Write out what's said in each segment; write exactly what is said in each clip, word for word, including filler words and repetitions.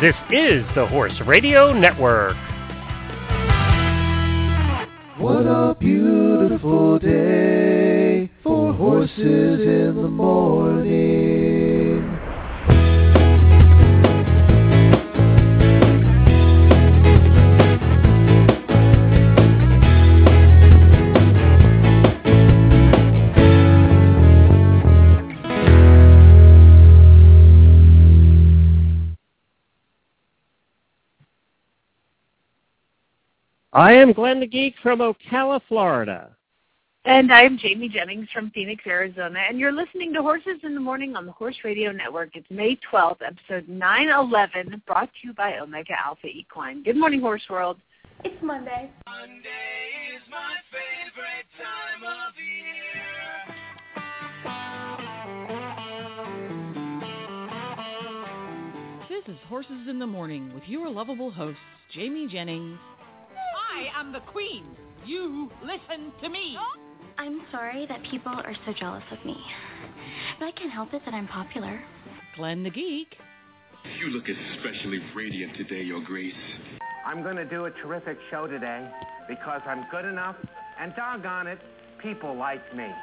This is the Horse Radio Network. What a beautiful day for horses in the morning. I am Glenn the Geek from Ocala, Florida. And I'm Jamie Jennings from Phoenix, Arizona. And you're listening to Horses in the Morning on the Horse Radio Network. It's May twelfth, episode nine eleven, brought to you by Omega Alpha Equine. Good morning, Horse World. It's Monday. Monday is my favorite time of year. This is Horses in the Morning with your lovable hosts, Jamie Jennings. I am the queen. You listen to me. I'm sorry that people are so jealous of me, but I can't help it that I'm popular. Glenn the Geek. You look especially radiant today, Your Grace. I'm going to do a terrific show today because I'm good enough, and doggone it, people like me.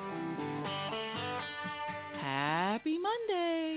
Happy Monday.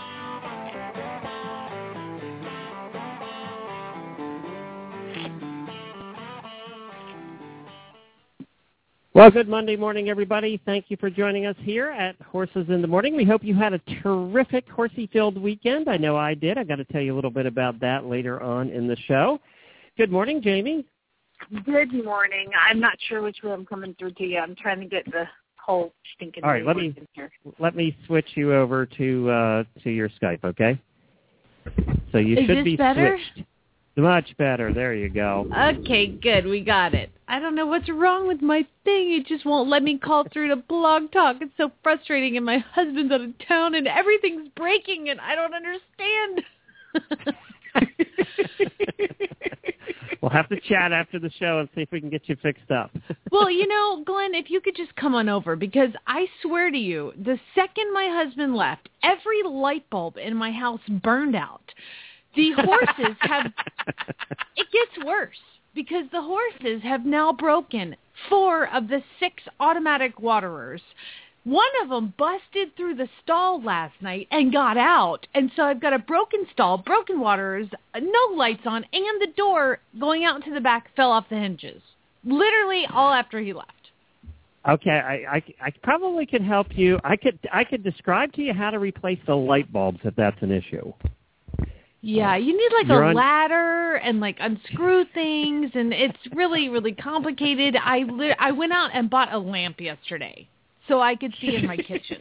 Well, good Monday morning, everybody. Thank you for joining us here at Horses in the Morning. We hope you had a terrific horsey-filled weekend. I know I did. I've got to tell you a little bit about that later on in the show. Good morning, Jamie. Good morning. I'm not sure which way I'm coming through to you. I'm trying to get the whole stinking All right, let me here. let me switch you over to uh, to your Skype, okay? So you Is should this be better? switched. Much better. There you go. Okay, good. We got it. I don't know what's wrong with my thing. It just won't let me call through to Blog Talk. It's so frustrating, and my husband's out of town, and everything's breaking, and I don't understand. We'll have to chat after the show and see if we can get you fixed up. Well, you know, Glenn, if you could just come on over, because I swear to you, the second my husband left, every light bulb in my house burned out. The horses have, it gets worse, because the horses have now broken four of the six automatic waterers. One of them busted through the stall last night and got out, and so I've got a broken stall, broken waterers, no lights on, and the door going out into the back fell off the hinges, literally all after he left. Okay, I, I, I probably could help you. I could I could describe to you how to replace the light bulbs if that's an issue. Yeah, you need like You're a on... ladder and like unscrew things, and it's really, really complicated. I li- I went out and bought a lamp yesterday so I could see in my kitchen.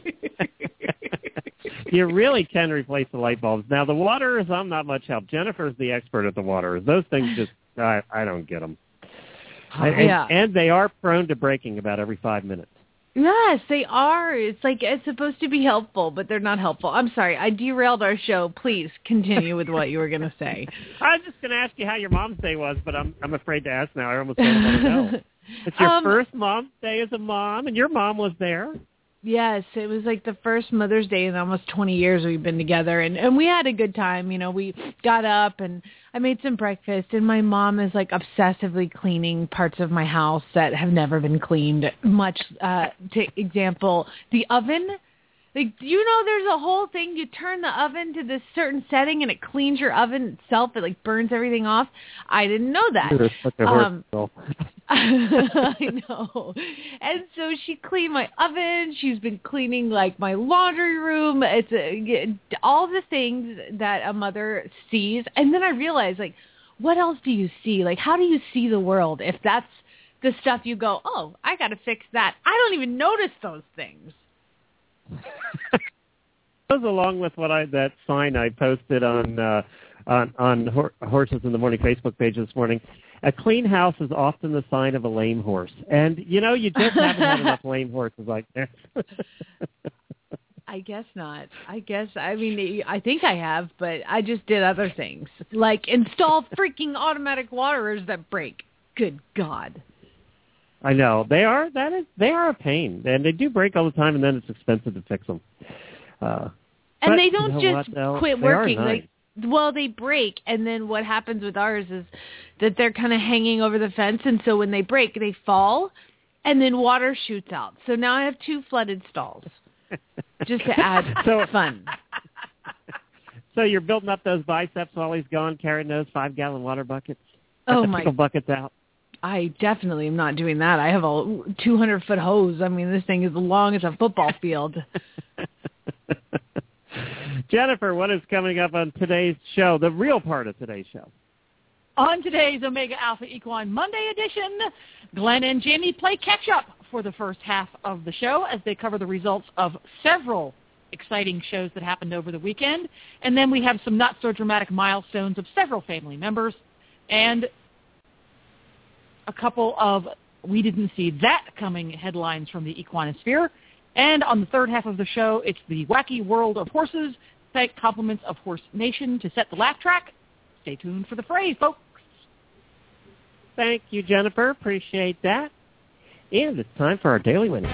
You really can replace the light bulbs. Now, the waterers, I'm not much help. Jennifer's the expert at the waterers. Those things just, I, I don't get them. And, yeah. and they are prone to breaking about every five minutes. Yes, they are. It's like it's supposed to be helpful, but they're not helpful. I'm sorry. I derailed our show. Please continue with what you were going to say. I was just going to ask you how your mom's day was, but I'm I'm afraid to ask now. I almost don't want to know. It's your um, first mom's day as a mom, and your mom was there. Yes, it was like the first Mother's Day in almost twenty years we've been together, and, and we had a good time. You know, we got up, and I made some breakfast, and my mom is like obsessively cleaning parts of my house that have never been cleaned, much, uh, to example, the oven. Like, do you know there's a whole thing? You turn the oven to this certain setting, and it cleans your oven itself. It, like, burns everything off. I didn't know that. You're such a Um, horse. I know. And so she cleaned my oven. She's been cleaning, like, my laundry room. It's a, all the things that a mother sees. And then I realized, like, what else do you see? Like, how do you see the world if that's the stuff you go, oh, I got to fix that. I don't even notice those things. Goes along with what I that sign I posted on uh, on on Hor- Horses in the Morning Facebook page this morning. A clean house is often the sign of a lame horse, and you know you just haven't had enough lame horses like this. I guess not. I guess I mean I think I have, but I just did other things like install freaking automatic waterers that break. Good God. I know they are. That is, they are a pain, and they do break all the time, and then it's expensive to fix them. Uh, and but they don't you know just what, quit they are working. nice. Like Well, they break, and then what happens with ours is that they're kind of hanging over the fence, and so when they break, they fall, and then water shoots out. So now I have two flooded stalls, just to add so, fun. So you're building up those biceps while he's gone, carrying those five-gallon water buckets? Oh, my. Buckets out. I definitely am not doing that. I have a two hundred foot hose. I mean, this thing is as long as a football field. Jennifer, what is coming up on today's show, the real part of today's show? On today's Omega Alpha Equine Monday edition, Glenn and Jamie play catch-up for the first half of the show as they cover the results of several exciting shows that happened over the weekend. And then we have some not-so-dramatic milestones of several family members and a couple of we didn't see that coming headlines from the equinosphere. And on the third half of the show, it's the wacky world of horses. Thank compliments of Horse Nation to set the laugh track. Stay tuned for the fray, folks. Thank you, Jennifer. Appreciate that. And it's time for our Daily Winnie.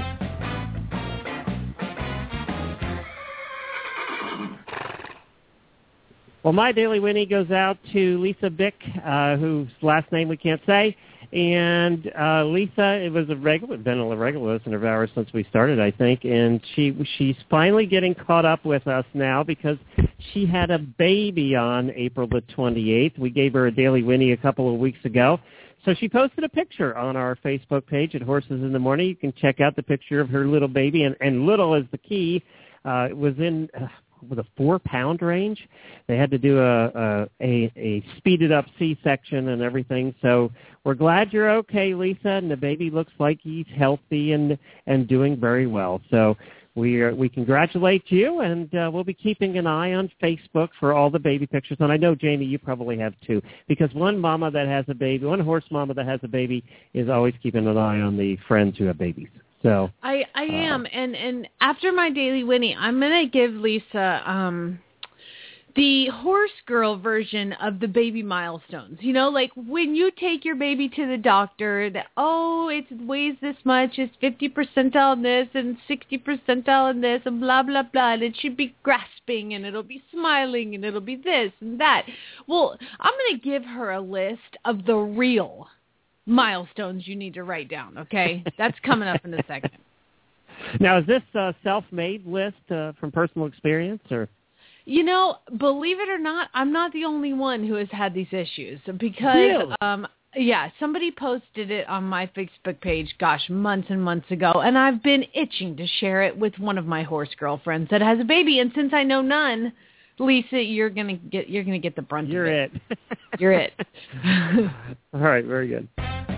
Well, my Daily Winnie goes out to Lisa Bick, uh, whose last name we can't say. And uh, Lisa, it was a regular, been a regular listener of ours since we started, I think, and she she's finally getting caught up with us now because she had a baby on April the twenty-eighth. We gave her a Daily Winnie a couple of weeks ago, so she posted a picture on our Facebook page at Horses in the Morning. You can check out the picture of her little baby, and, and little is the key. Uh, it was in uh, with a four-pound range. They had to do a, a, a, a speeded-up C-section and everything. So we're glad you're okay, Lisa, and the baby looks like he's healthy and, and doing very well. So we are, we congratulate you, and uh, we'll be keeping an eye on Facebook for all the baby pictures. And I know, Jamie, you probably have too, because one mama that has a baby, one horse mama that has a baby is always keeping an eye on the friends who have babies. So I, I uh, am, and, and after my Daily Winnie, I'm going to give Lisa um, the horse girl version of the baby milestones. You know, like when you take your baby to the doctor, that, oh, it weighs this much, it's fifty percentile in this and sixty percentile in this and blah, blah, blah, and it should be grasping and it'll be smiling and it'll be this and that. Well, I'm going to give her a list of the real milestones you need to write down, okay? That's coming up in a second. Now, is this a self-made list uh, from personal experience, or? You know, believe it or not, I'm not the only one who has had these issues because, really? um, yeah, somebody posted it on my Facebook page, gosh, months and months ago, and I've been itching to share it with one of my horse girlfriends that has a baby, and since I know none, Lisa, you're gonna get you're gonna get the brunt you're of it. it. You're it. All right, very good.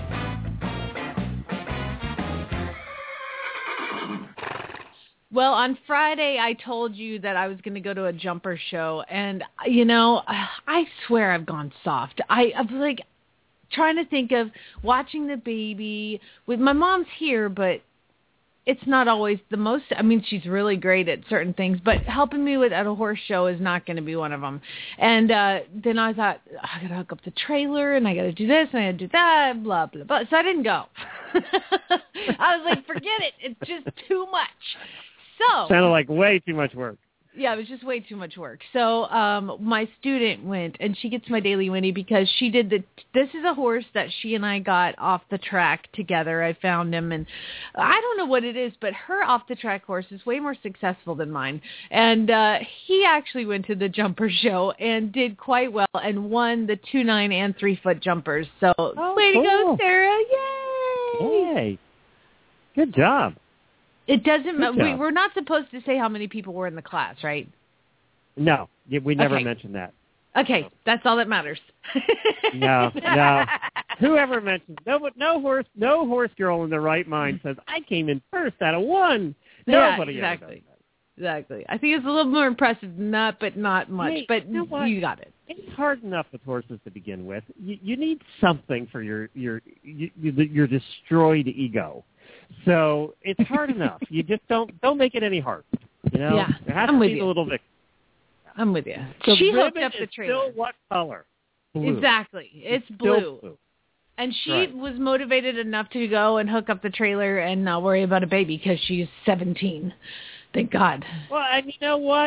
Well, on Friday, I told you that I was going to go to a jumper show, and, you know, I swear I've gone soft. I, I was like trying to think of watching the baby with my mom's here, but it's not always the most, I mean, she's really great at certain things, but helping me with at a horse show is not going to be one of them. And uh, then I thought, I got to hook up the trailer, and I got to do this, and I got to do that, blah, blah, blah. So I didn't go. I was like, forget it. It's just too much. So sounded like way too much work. Yeah, it was just way too much work. So um, my student went, and she gets my Daily Winnie because she did the, this is a horse that she and I got off the track together. I found him, and I don't know what it is, but her off-the-track horse is way more successful than mine. And uh, he actually went to the jumper show and did quite well and won the two, nine, and three-foot jumpers. So oh, way cool. to go, Sarah. Yay! Hey, good job. It doesn't matter. We, job. we're not supposed to say how many people were in the class, right? No, we never okay. mentioned that. Okay, that's all that matters. no, no. Whoever mentions no, no horse, no horse girl in their right mind says I came in first out of one. Nobody yeah, exactly. ever does that. Exactly. I think it's a little more impressive than that, but not much. Hey, but you know what? You got it. It's hard enough with horses to begin with. You, you need something for your your your, your destroyed ego. So it's hard enough. You just don't don't make it any harder. You know, yeah, there has I'm to with be you. the little victim. I'm with you. The she hooked ribbon up the is trailer. Still what color? Blue. Exactly. It's, it's blue. blue. And she right. was motivated enough to go and hook up the trailer and not worry about a baby because she's seventeen. Thank God. Well, and you know what?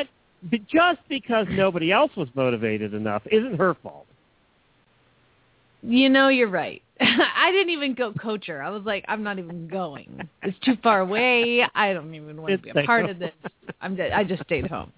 But just because nobody else was motivated enough isn't her fault. You know, you're right. I didn't even go coach her. I was like, I'm not even going. It's too far away. I don't even want to be a part of this. I'm dead. I just stayed home.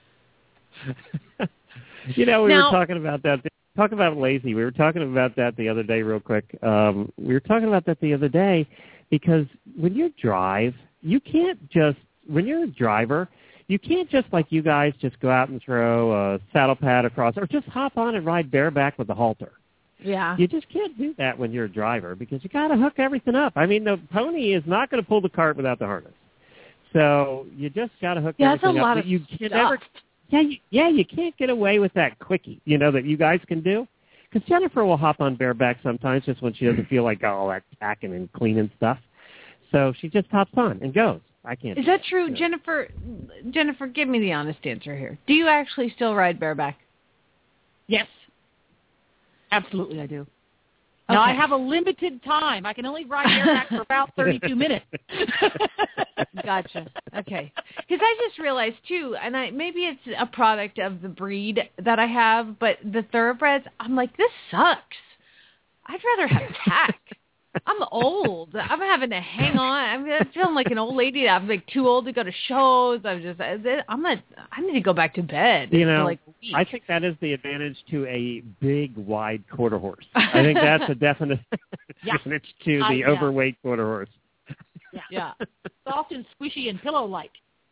You know, we now, were talking about that. Talking about lazy. We were talking about that the other day real quick. Um, we were talking about that the other day because when you drive, you can't just, when you're a driver, you can't just like you guys just go out and throw a saddle pad across or just hop on and ride bareback with a halter. Yeah. You just can't do that when you're a driver because you got to hook everything up. I mean, the pony is not going to pull the cart without the harness. So you just got to hook yeah, everything that's a up. lot of you stuff. can never, yeah, you, yeah, you can't get away with that quickie, you know, that you guys can do. Because Jennifer will hop on bareback sometimes just when she doesn't feel like all that tacking and cleaning stuff. So she just hops on and goes. I can't. Is that true, that. Jennifer? Jennifer, give me the honest answer here. Do you actually still ride bareback? Yes. Absolutely, I do. Now, okay. I have a limited time. I can only ride bareback for about thirty-two minutes. Gotcha. Okay. Because I just realized, too, and I maybe it's a product of the breed that I have, but the thoroughbreds, I'm like, this sucks. I'd rather have tack. I'm old. I'm having to hang on. I'm feeling like an old lady. I'm like too old to go to shows. I'm just, I'm not, I need to go back to bed. You know, for like a week. I think that is the advantage to a big, wide quarter horse. I think that's a definite yeah. advantage to the uh, yeah. overweight quarter horse. Yeah. yeah. Soft and squishy and pillow-like.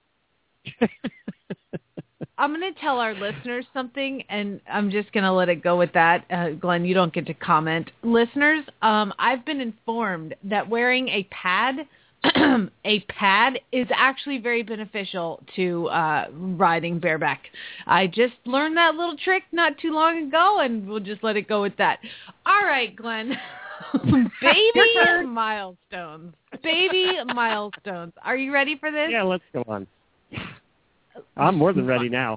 I'm going to tell our listeners something, and I'm just going to let it go with that. Uh, Glenn, you don't get to comment. Listeners, um, I've been informed that wearing a pad, a pad is actually very beneficial to uh, riding bareback. I just learned that little trick not too long ago, and we'll just let it go with that. All right, Glenn. Baby milestones. Baby milestones. Are you ready for this? Yeah, let's go on. I'm more than ready now.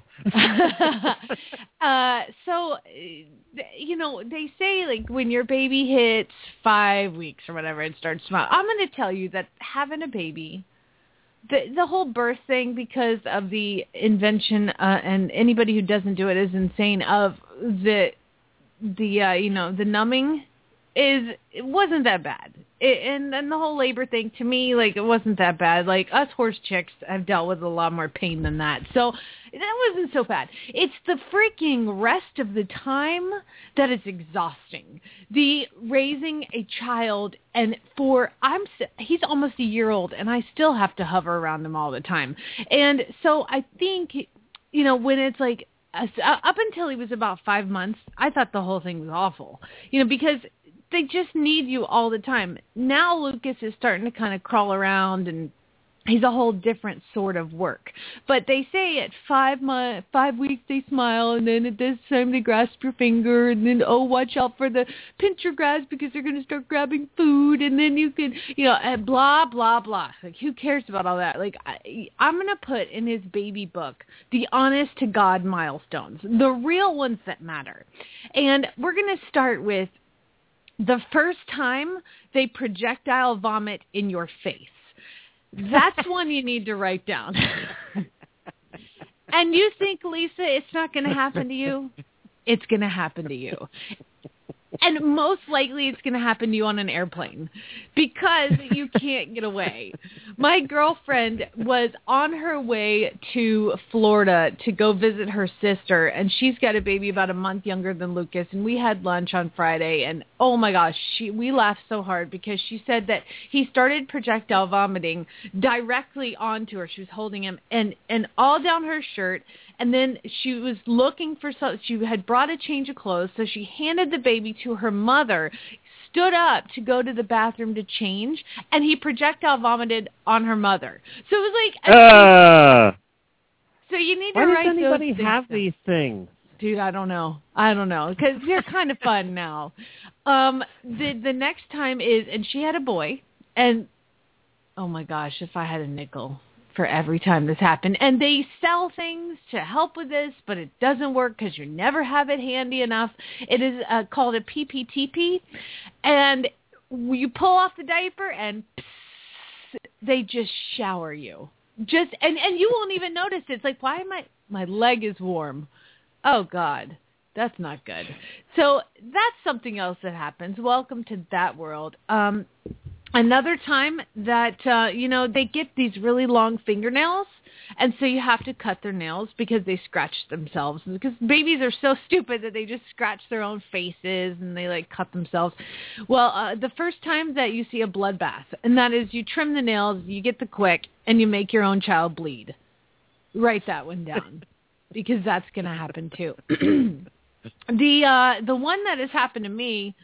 uh, so, you know, they say, like, when your baby hits five weeks or whatever, it starts smiling. I'm going to tell you that having a baby, the the whole birth thing, because of the invention, uh, and anybody who doesn't do it is insane, of the, the uh, you know, the numbing, is it wasn't that bad. It, and then the whole labor thing, to me, like, it wasn't that bad. Like, us horse chicks have dealt with a lot more pain than that. So that wasn't so bad. It's the freaking rest of the time that it's exhausting. The raising a child, and for, I'm, he's almost a year old, and I still have to hover around him all the time. And so I think, you know, when it's like, uh, up until he was about five months, I thought the whole thing was awful. You know, because they just need you all the time. Now Lucas is starting to kind of crawl around, and he's a whole different sort of work. But they say at five months, five weeks they smile, and then at this time they grasp your finger, and then, oh, watch out for the pincher grabs because they're going to start grabbing food, and then you can, you know, and blah, blah, blah. Like, who cares about all that? Like, I, I'm going to put in his baby book the honest-to-God milestones, the real ones that matter. And we're going to start with the first time they projectile vomit in your face. That's one you need to write down. And you think, Lisa, it's not going to happen to you? It's going to happen to you. And most likely it's going to happen to you on an airplane because you can't get away. My girlfriend was on her way to Florida to go visit her sister, and she's got a baby about a month younger than Lucas, and we had lunch on Friday, and oh my gosh, she we laughed so hard because she said that he started projectile vomiting directly onto her. She was holding him, and, and all down her shirt, and then she was looking for something. She had brought a change of clothes, so she handed the baby to her mother, stood up to go to the bathroom to change, and he projectile vomited on her mother. So it was like, uh, so you need to why write does anybody those have things these things? Dude, I don't know. I don't know because they're kind of fun now. Um, the the next time is, and she had a boy, and oh my gosh, if I had a nickel for every time this happened. And they sell things to help with this, but it doesn't work because you never have it handy enough. It is uh, called a P P T P, and you pull off the diaper and pss, they just shower you. Just and, and you won't even notice it. It's like, why am I? My leg is warm. Oh God, that's not good. So that's something else that happens. Welcome to that world. Um, another time that uh, you know they get these really long fingernails. And so you have to cut their nails because they scratch themselves. Because babies are so stupid that they just scratch their own faces and they like cut themselves. Well, uh, the first time that you see a bloodbath, and that is you trim the nails, you get the quick, and you make your own child bleed. Write that one down because that's going to happen too. the uh, the one that has happened to me,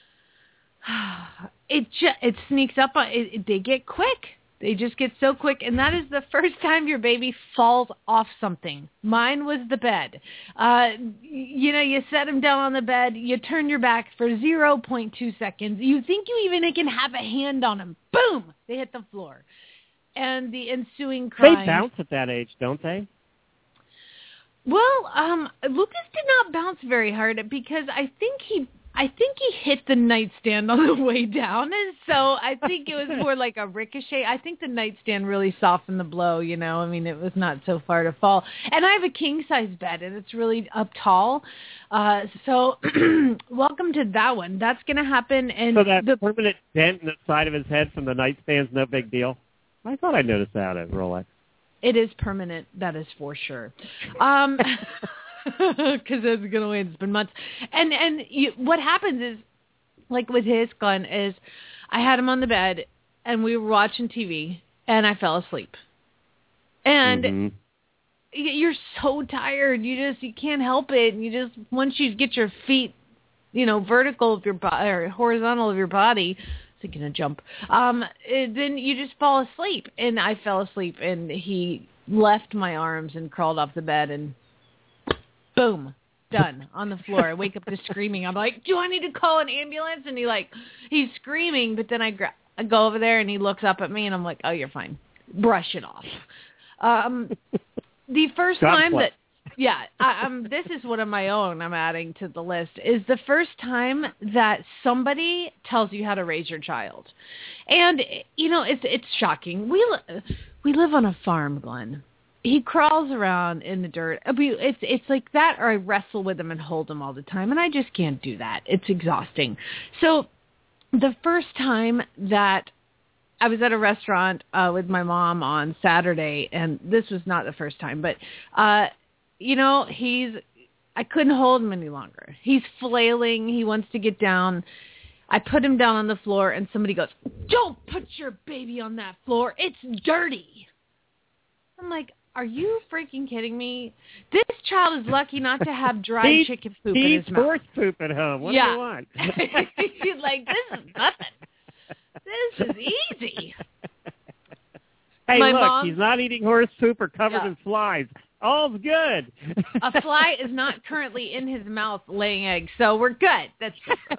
it ju- it sneaks up on it, it. They get quick. They just get so quick, and that is the first time your baby falls off something. Mine was the bed. Uh, you know, you set him down on the bed, you turn your back for zero point two seconds. You think you even can have a hand on him. Boom! They hit the floor. And the ensuing crying. They bounce at that age, don't they? Well, um, Lucas did not bounce very hard because I think he... I think he hit the nightstand on the way down, and so I think it was more like a ricochet. I think the nightstand really softened the blow, you know. I mean, it was not so far to fall. And I have a king-size bed, and it's really up tall. Uh, so welcome to that one. That's going to happen. And so that the permanent dent in the side of his head from the nightstand's no big deal? I thought I noticed that at Rolex. It is permanent. That is for sure. Um because it's going to wait. It's been months. And and you, what happens is, like with his gun, is I had him on the bed, and we were watching T V, and I fell asleep. And mm-hmm. you're so tired. You just, you can't help it. And you just, once you get your feet, you know, vertical of your body, or horizontal of your body, thinking of jump, um, it, then you just fall asleep. And I fell asleep, and he left my arms and crawled off the bed, and boom, done, on the floor. I wake up to screaming. I'm like, do I need to call an ambulance? And he like, he's screaming, but then I, gra- I go over there and he looks up at me and I'm like, oh, you're fine. Brush it off. Um, the first God time bless. that, yeah, I, um, this is one of my own I'm adding to the list, is the first time that somebody tells you how to raise your child. And, you know, it's it's shocking. We, li- we live on a farm, Glenn. He crawls around in the dirt. It's it's like that, or I wrestle with him and hold him all the time, and I just can't do that. It's exhausting. So the first time that I was at a restaurant uh, with my mom on Saturday, and this was not the first time, but, uh, you know, he's, I couldn't hold him any longer. He's flailing. He wants to get down. I put him down on the floor, and somebody goes, don't put your baby on that floor. It's dirty. I'm like, are you freaking kidding me? This child is lucky not to have dry he, chicken poop in his mouth. He's horse poop at home. What yeah. do you want? He's like, this is nothing. This is easy. Hey, My look, mom, he's not eating horse poop or covered yeah. in flies. All's good. A fly is not currently in his mouth laying eggs, so we're good. That's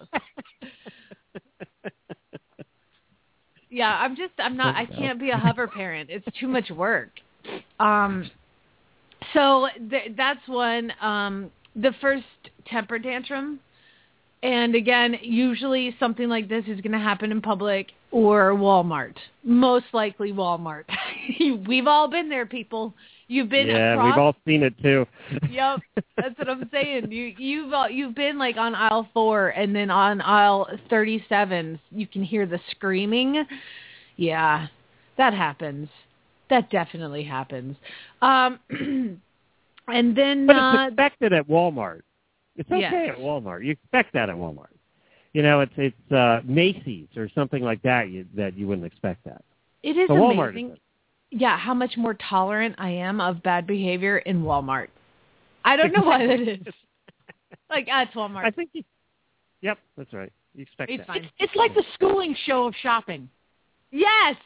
yeah, I'm just, I'm not, I can't be a hover parent. It's too much work. Um, so th- that's one. Um, the first temper tantrum, and again, usually something like this is going to happen in public or Walmart. Most likely Walmart. We've all been there, people. You've been yeah, across. we've all seen it too. Yep, that's what I'm saying. You you've all, you've been like on aisle four, and then on aisle thirty-seven, you can hear the screaming. Yeah, that happens. That definitely happens. Um, and then... But it's uh, expected at Walmart. It's okay yes. at Walmart. You expect that at Walmart. You know, it's it's uh, Macy's or something like that you, that you wouldn't expect that. It is so Walmart amazing. is Yeah, how much more tolerant I am of bad behavior in Walmart. I don't know why that is. Like, ah, it's Walmart. I think you... Yep, that's right. You expect it's that. fine. It's, it's like the schooling show of shopping. Yes.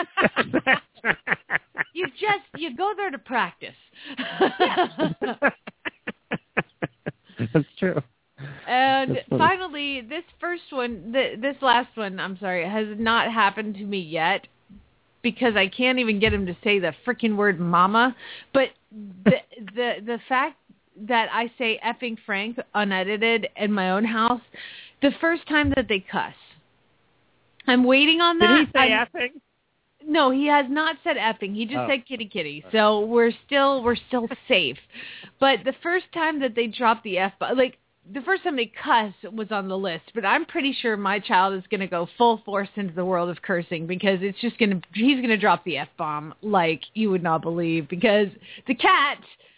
you just, you go there to practice. That's true. And That's finally, this first one, th- this last one, I'm sorry, has not happened to me yet because I can't even get him to say the freaking word mama. But the the the fact that I say effing Frank unedited in my own house, the first time that they cuss. I'm waiting on that. Did he say I'm, effing? No, he has not said effing. He just Oh. said kitty kitty. So we're still we're still safe. But the first time that they dropped the F bomb, like the first time they cuss was on the list. But I'm pretty sure my child is going to go full force into the world of cursing because it's just going to he's going to drop the F bomb like you would not believe because the cat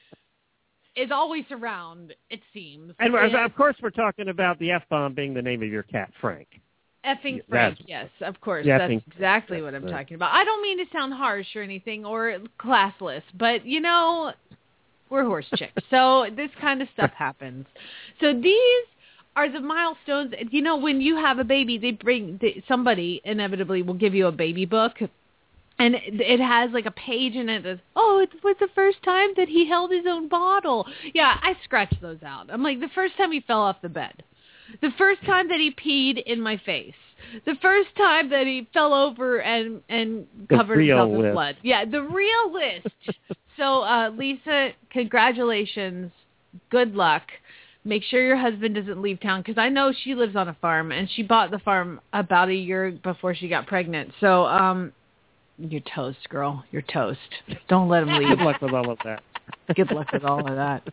is always around, it seems. And and of course, we're talking about the F bomb being the name of your cat, Frank. Effing Frank, That's, yes, of course. yeah, That's effing, exactly what I'm talking about. I don't mean to sound harsh or anything or classless, but, you know, we're horse chicks. So this kind of stuff happens. So these are the milestones. You know, when you have a baby, they bring they, somebody inevitably will give you a baby book. And it has like a page in it that says, oh, it was the first time that he held his own bottle. Yeah, I scratched those out. I'm like, the first time he fell off the bed. The first time that he peed in my face. The first time that he fell over and, and covered himself in list. blood. Yeah, the real list. So, uh, Lisa, congratulations. Good luck. Make sure your husband doesn't leave town because I know she lives on a farm, and she bought the farm about a year before she got pregnant. So, um, you're toast, girl. You're toast. Don't let him leave. Good luck with all of that. Good luck with all of that.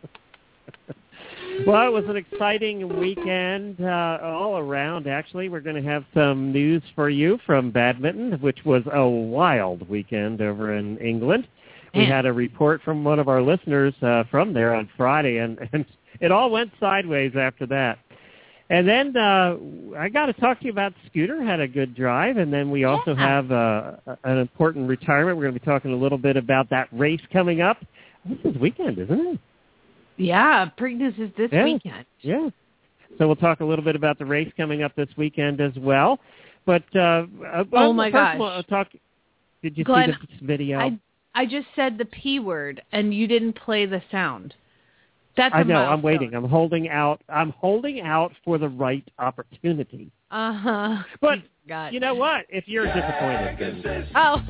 Well, it was an exciting weekend uh, all around, actually. We're going to have some news for you from badminton, which was a wild weekend over in England. We Man. had a report from one of our listeners uh, from there on Friday, and, and it all went sideways after that. And then uh, I got to talk to you about Scooter, had a good drive, and then we also Yeah. have uh, an important retirement. We're going to be talking a little bit about that race coming up. This is weekend, isn't it? Yeah, Preakness is this Yeah. weekend. Yeah. So we'll talk a little bit about the race coming up this weekend as well. But uh, uh, Oh, my first gosh. Of all, I'll talk. Did you Glenn, see this video? I I just said the P word, and you didn't play the sound. That's a I know. milestone. I'm waiting. I'm holding out. I'm holding out for the right opportunity. Uh-huh. But God. you know what? If you're disappointed, then Oh.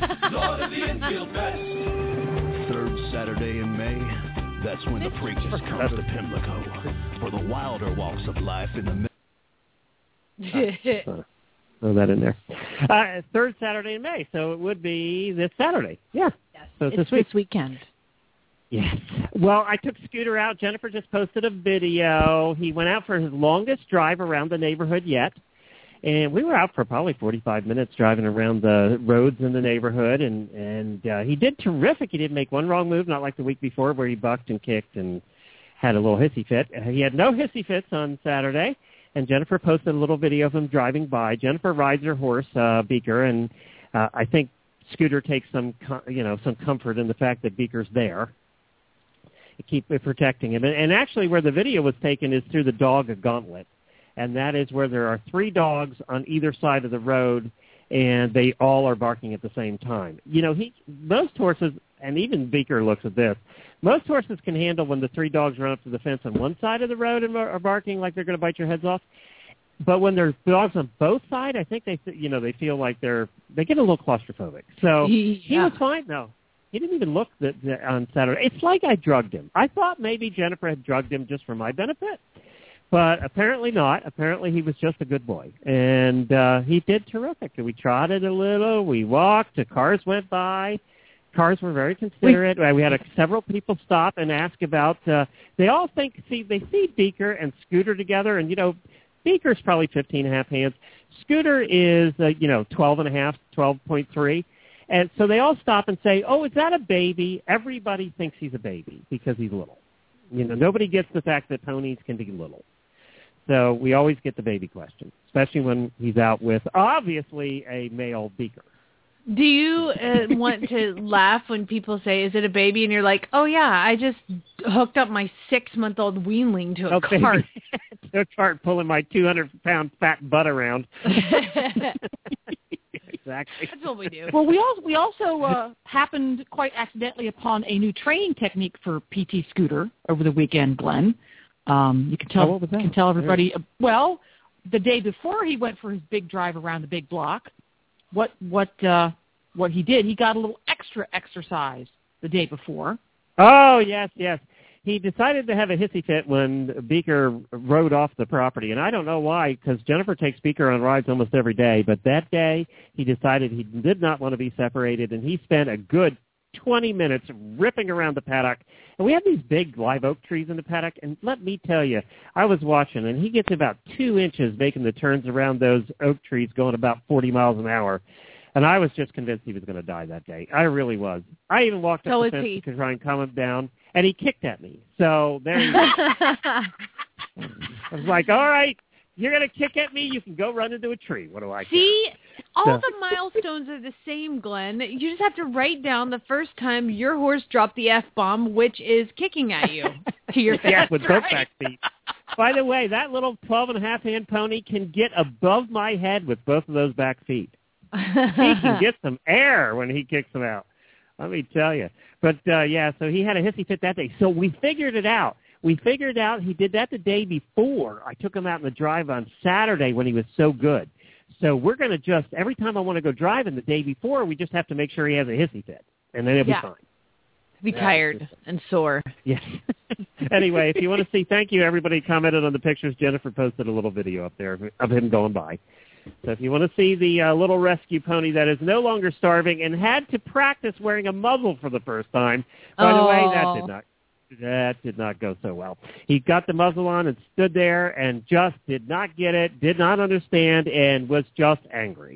Third Saturday in May. That's when the Preakness comes to Pimlico for the wilder walks of life in the uh, throw that in there. Uh, third Saturday in May, so it would be this Saturday. Yeah. Yes, So it's it's this week. this weekend. Yes. Well, I took Scooter out. Jennifer just posted a video. He went out for his longest drive around the neighborhood yet. And we were out for probably forty-five minutes driving around the roads in the neighborhood, and, and uh, he did terrific. He didn't make one wrong move, not like the week before where he bucked and kicked and had a little hissy fit. Uh, he had no hissy fits on Saturday, and Jennifer posted a little video of him driving by. Jennifer rides her horse, uh, Beaker, and uh, I think Scooter takes some, com- you know, some comfort in the fact that Beaker's there. Keep protecting him. And, and actually where the video was taken is through the dog gauntlet. And that is where there are three dogs on either side of the road, and they all are barking at the same time. You know, he most horses, and even Beaker looks at this, most horses can handle when the three dogs run up to the fence on one side of the road and are barking like they're going to bite your heads off. But when there's dogs on both sides, I think they, you know, they feel like they're, they get a little claustrophobic. So Yeah. he was fine, though. He didn't even look the, the, on Saturday. It's like I drugged him. I thought maybe Jennifer had drugged him just for my benefit. But apparently not. Apparently he was just a good boy. And uh, he did terrific. We trotted a little. We walked. The cars went by. Cars were very considerate. We, we had a, several people stop and ask about, uh, they all think, see, they see Beaker and Scooter together. And, you know, Beaker's probably fifteen and a half hands. Scooter is, uh, you know, twelve and a half, twelve point three. And so they all stop and say, oh, is that a baby? Everybody thinks he's a baby because he's little. You know, nobody gets the fact that ponies can be little. So we always get the baby question, especially when he's out with, obviously, a male Beaker. Do you uh, want to laugh when people say, is it a baby? And you're like, oh, yeah, I just hooked up my six-month-old weanling to a Oh, cart. to a cart pulling my two hundred pound fat butt around. Exactly. That's what we do. Well, we also we also uh, happened quite accidentally upon a new training technique for P T Scooter over the weekend, Glenn. Um, you can tell Oh, what was that? can tell everybody. Uh, well, the day before he went for his big drive around the big block, what what uh, what he did, he got a little extra exercise the day before. Oh, yes, yes. he decided to have a hissy fit when Beaker rode off the property. And I don't know why, because Jennifer takes Beaker on rides almost every day. But that day, he decided he did not want to be separated, and he spent a good twenty minutes ripping around the paddock. And we have these big live oak trees in the paddock, and let me tell you, I was watching, and he gets about two inches making the turns around those oak trees going about forty miles an hour. And I was just convinced he was going to die that day. I really was. I even walked so up the fence to try and calm him down, and he kicked at me. So there you go. I was like, all right, you're going to kick at me? You can go run into a tree. What do I See, care? all So- the milestones are the same, Glenn. You just have to write down the first time your horse dropped the F-bomb, which is kicking at you to your face. Yeah, with both back feet. By the way, that little twelve and a half hand pony can get above my head with both of those back feet. He can get some air when he kicks them out. Let me tell you. But, uh, yeah, so he had a hissy fit that day. So we figured it out. We figured out he did that the day before. I took him out in the drive on Saturday when he was so good. So we're going to just, every time I want to go driving the day before, we just have to make sure he has a hissy fit, and then it'll Yeah. be fine. Be Yeah, tired and sore. Yes. Anyway, if you want to see, thank you, everybody commented on the pictures. Jennifer posted a little video up there of him going by. So if you want to see the uh, little rescue pony that is no longer starving and had to practice wearing a muzzle for the first time, by oh. the way, that did not that did not go so well. He got the muzzle on and stood there and just did not get it, did not understand, and was just angry.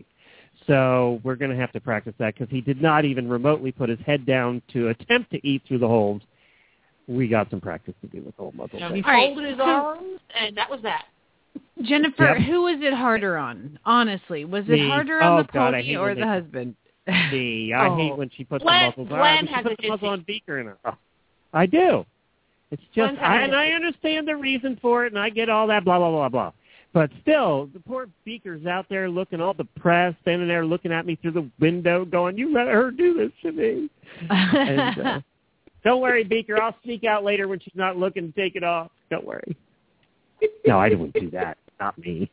So we're going to have to practice that because he did not even remotely put his head down to attempt to eat through the holes. We got some practice to do with the whole muzzle. No, thing. he folded his arms, and that was that. Jennifer, Yep. who was it harder on? Honestly, was it Me. harder on Oh, the God, I pony hate or when the they- husband? See, I Oh. hate when she puts Glenn- the muzzles on. Glenn When she has puts a the muzzle hissy. on Beaker. And, oh, I do. It's just, Glenn has I, a and I hissy. understand the reason for it, and I get all that blah, blah, blah, blah. But still, the poor Beaker's out there looking all depressed, standing there looking at me through the window going, you let her do this to me. and, uh, don't worry, Beaker. I'll sneak out later when she's not looking to take it off. Don't worry. No, I wouldn't do that. Not me.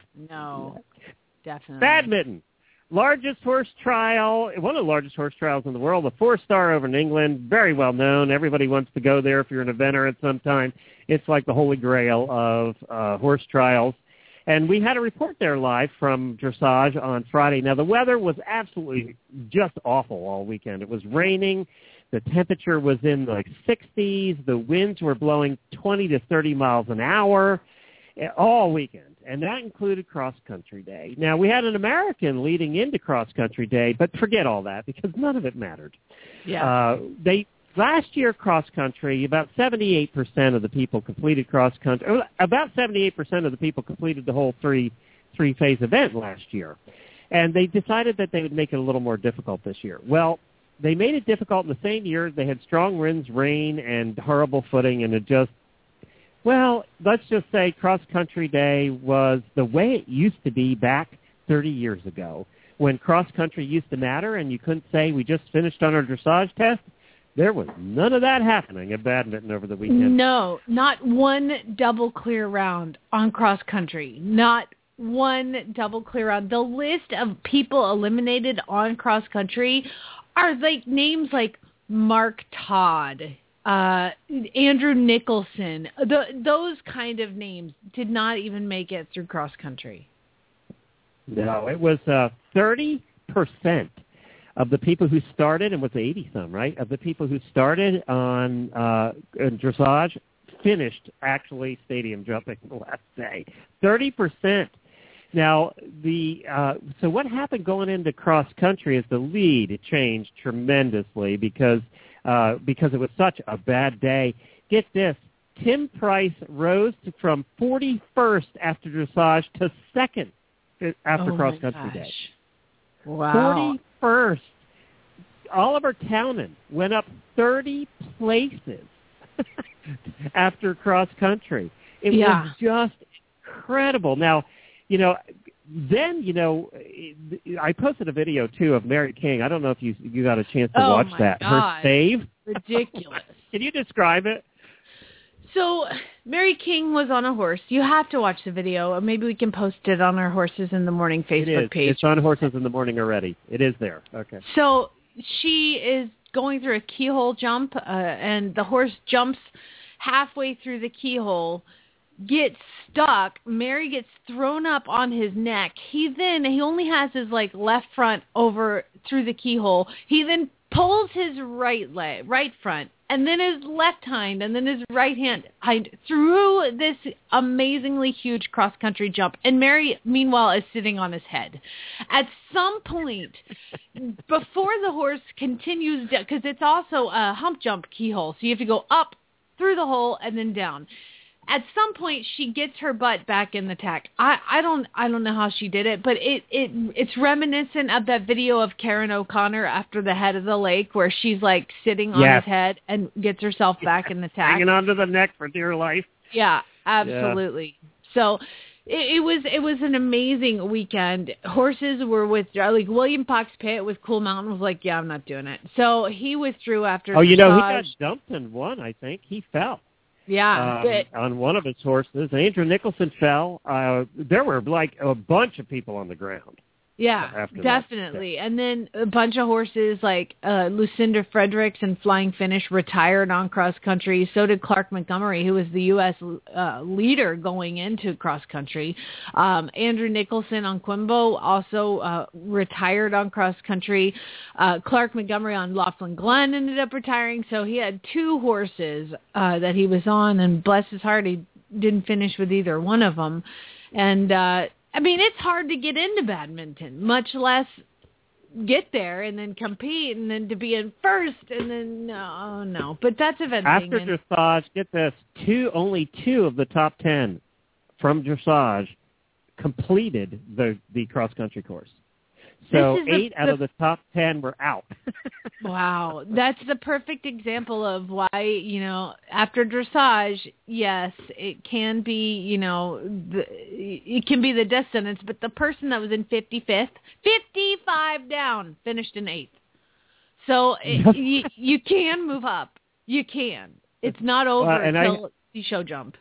No, definitely. Badminton. Largest horse trial, one of the largest horse trials in the world, a four-star over in England, very well known. Everybody wants to go there if you're an eventer at some time. It's like the holy grail of uh, horse trials. And we had a report there live from dressage on Friday. Now, the weather was absolutely just awful all weekend. It was raining. The temperature was in the sixties. The winds were blowing twenty to thirty miles an hour all weekend. And that included cross-country day. Now, we had an American leading into cross-country day, but forget all that because none of it mattered. Yeah. Uh, they last year, cross-country, about seventy-eight percent of the people completed cross-country. About seventy-eight percent of the people completed the whole three, three-phase event last year. And they decided that they would make it a little more difficult this year. Well, they made it difficult in the same year. They had strong winds, rain, and horrible footing, and it just Well, let's just say cross-country day was the way it used to be back thirty years ago when cross-country used to matter and you couldn't say we just finished on our dressage test. There was none of that happening at badminton over the weekend. No, not one double clear round on cross-country. Not one double clear round. The list of people eliminated on cross-country are like names like Mark Todd, Uh, Andrew Nicholson, the, those kind of names did not even make it through cross country. No, it was uh, thirty percent of the people who started, and was eighty some, right, of the people who started on uh, dressage finished actually stadium jumping the last day. thirty percent. Now, the uh, so what happened going into cross country is the lead changed tremendously because uh, because it was such a bad day. Get this, Tim Price rose to, from forty-first after dressage to second after oh cross country day. Wow. forty-first. Oliver Townend went up thirty places after cross country. It yeah. was just incredible. Now, you know, then, you know, I posted a video, too, of Mary King. I don't know if you you got a chance to oh watch my that. God. Her save. Ridiculous. Can you describe it? So Mary King was on a horse. You have to watch the video. Maybe we can post it on our Horses in the Morning Facebook it is. page. It's on Horses in the Morning already. It is there. Okay. So she is going through a keyhole jump, uh, and the horse jumps halfway through the keyhole, gets stuck. Mary gets thrown up on his neck. He then, he only has his like left front over through the keyhole. He then pulls his right leg, right front, and then his left hind, and then his right hand hind through this amazingly huge cross-country jump. And Mary, meanwhile, is sitting on his head. At some point, before the horse continues, because it's also a hump jump keyhole, so you have to go up through the hole and then down. At some point, she gets her butt back in the tack. I, I don't I don't know how she did it, but it, it it's reminiscent of that video of Karen O'Connor after the head of the lake where she's like sitting on yes. his head and gets herself back in the tack. Hanging onto the neck for dear life. Yeah, absolutely. Yeah. So it, it was it was an amazing weekend. Horses were with like William Fox Pitt with Cool Mountain was like, yeah, I'm not doing it. So he withdrew after. Oh, you know, he dressage. got dumped in one. I think he fell. Yeah, um, on one of his horses. Andrew Nicholson fell. Uh, there were like a bunch of people on the ground. Yeah, definitely. That. And then a bunch of horses like uh, Lucinda Fredericks and Flying Finish retired on cross country. So did Clark Montgomery, who was the U S uh, leader going into cross country. Um, Andrew Nicholson on Quimbo also uh, retired on cross country. Uh, Clark Montgomery on Laughlin Glen ended up retiring. So he had two horses uh, that he was on, and bless his heart, he didn't finish with either one of them. And uh, I mean, it's hard to get into badminton, much less get there and then compete and then to be in first and then no, no. But that's eventing. After and, dressage, get this, two only two of the top ten from dressage completed the the cross country course. So eight the, out the, of the top ten were out. Wow. That's the perfect example of why, you know, after dressage, yes, it can be, you know, the, it can be the death sentence, but the person that was in fifty-fifth, fifty-five down, finished in eighth. So it, you, you can move up. You can. It's not over uh, until I, you show jump.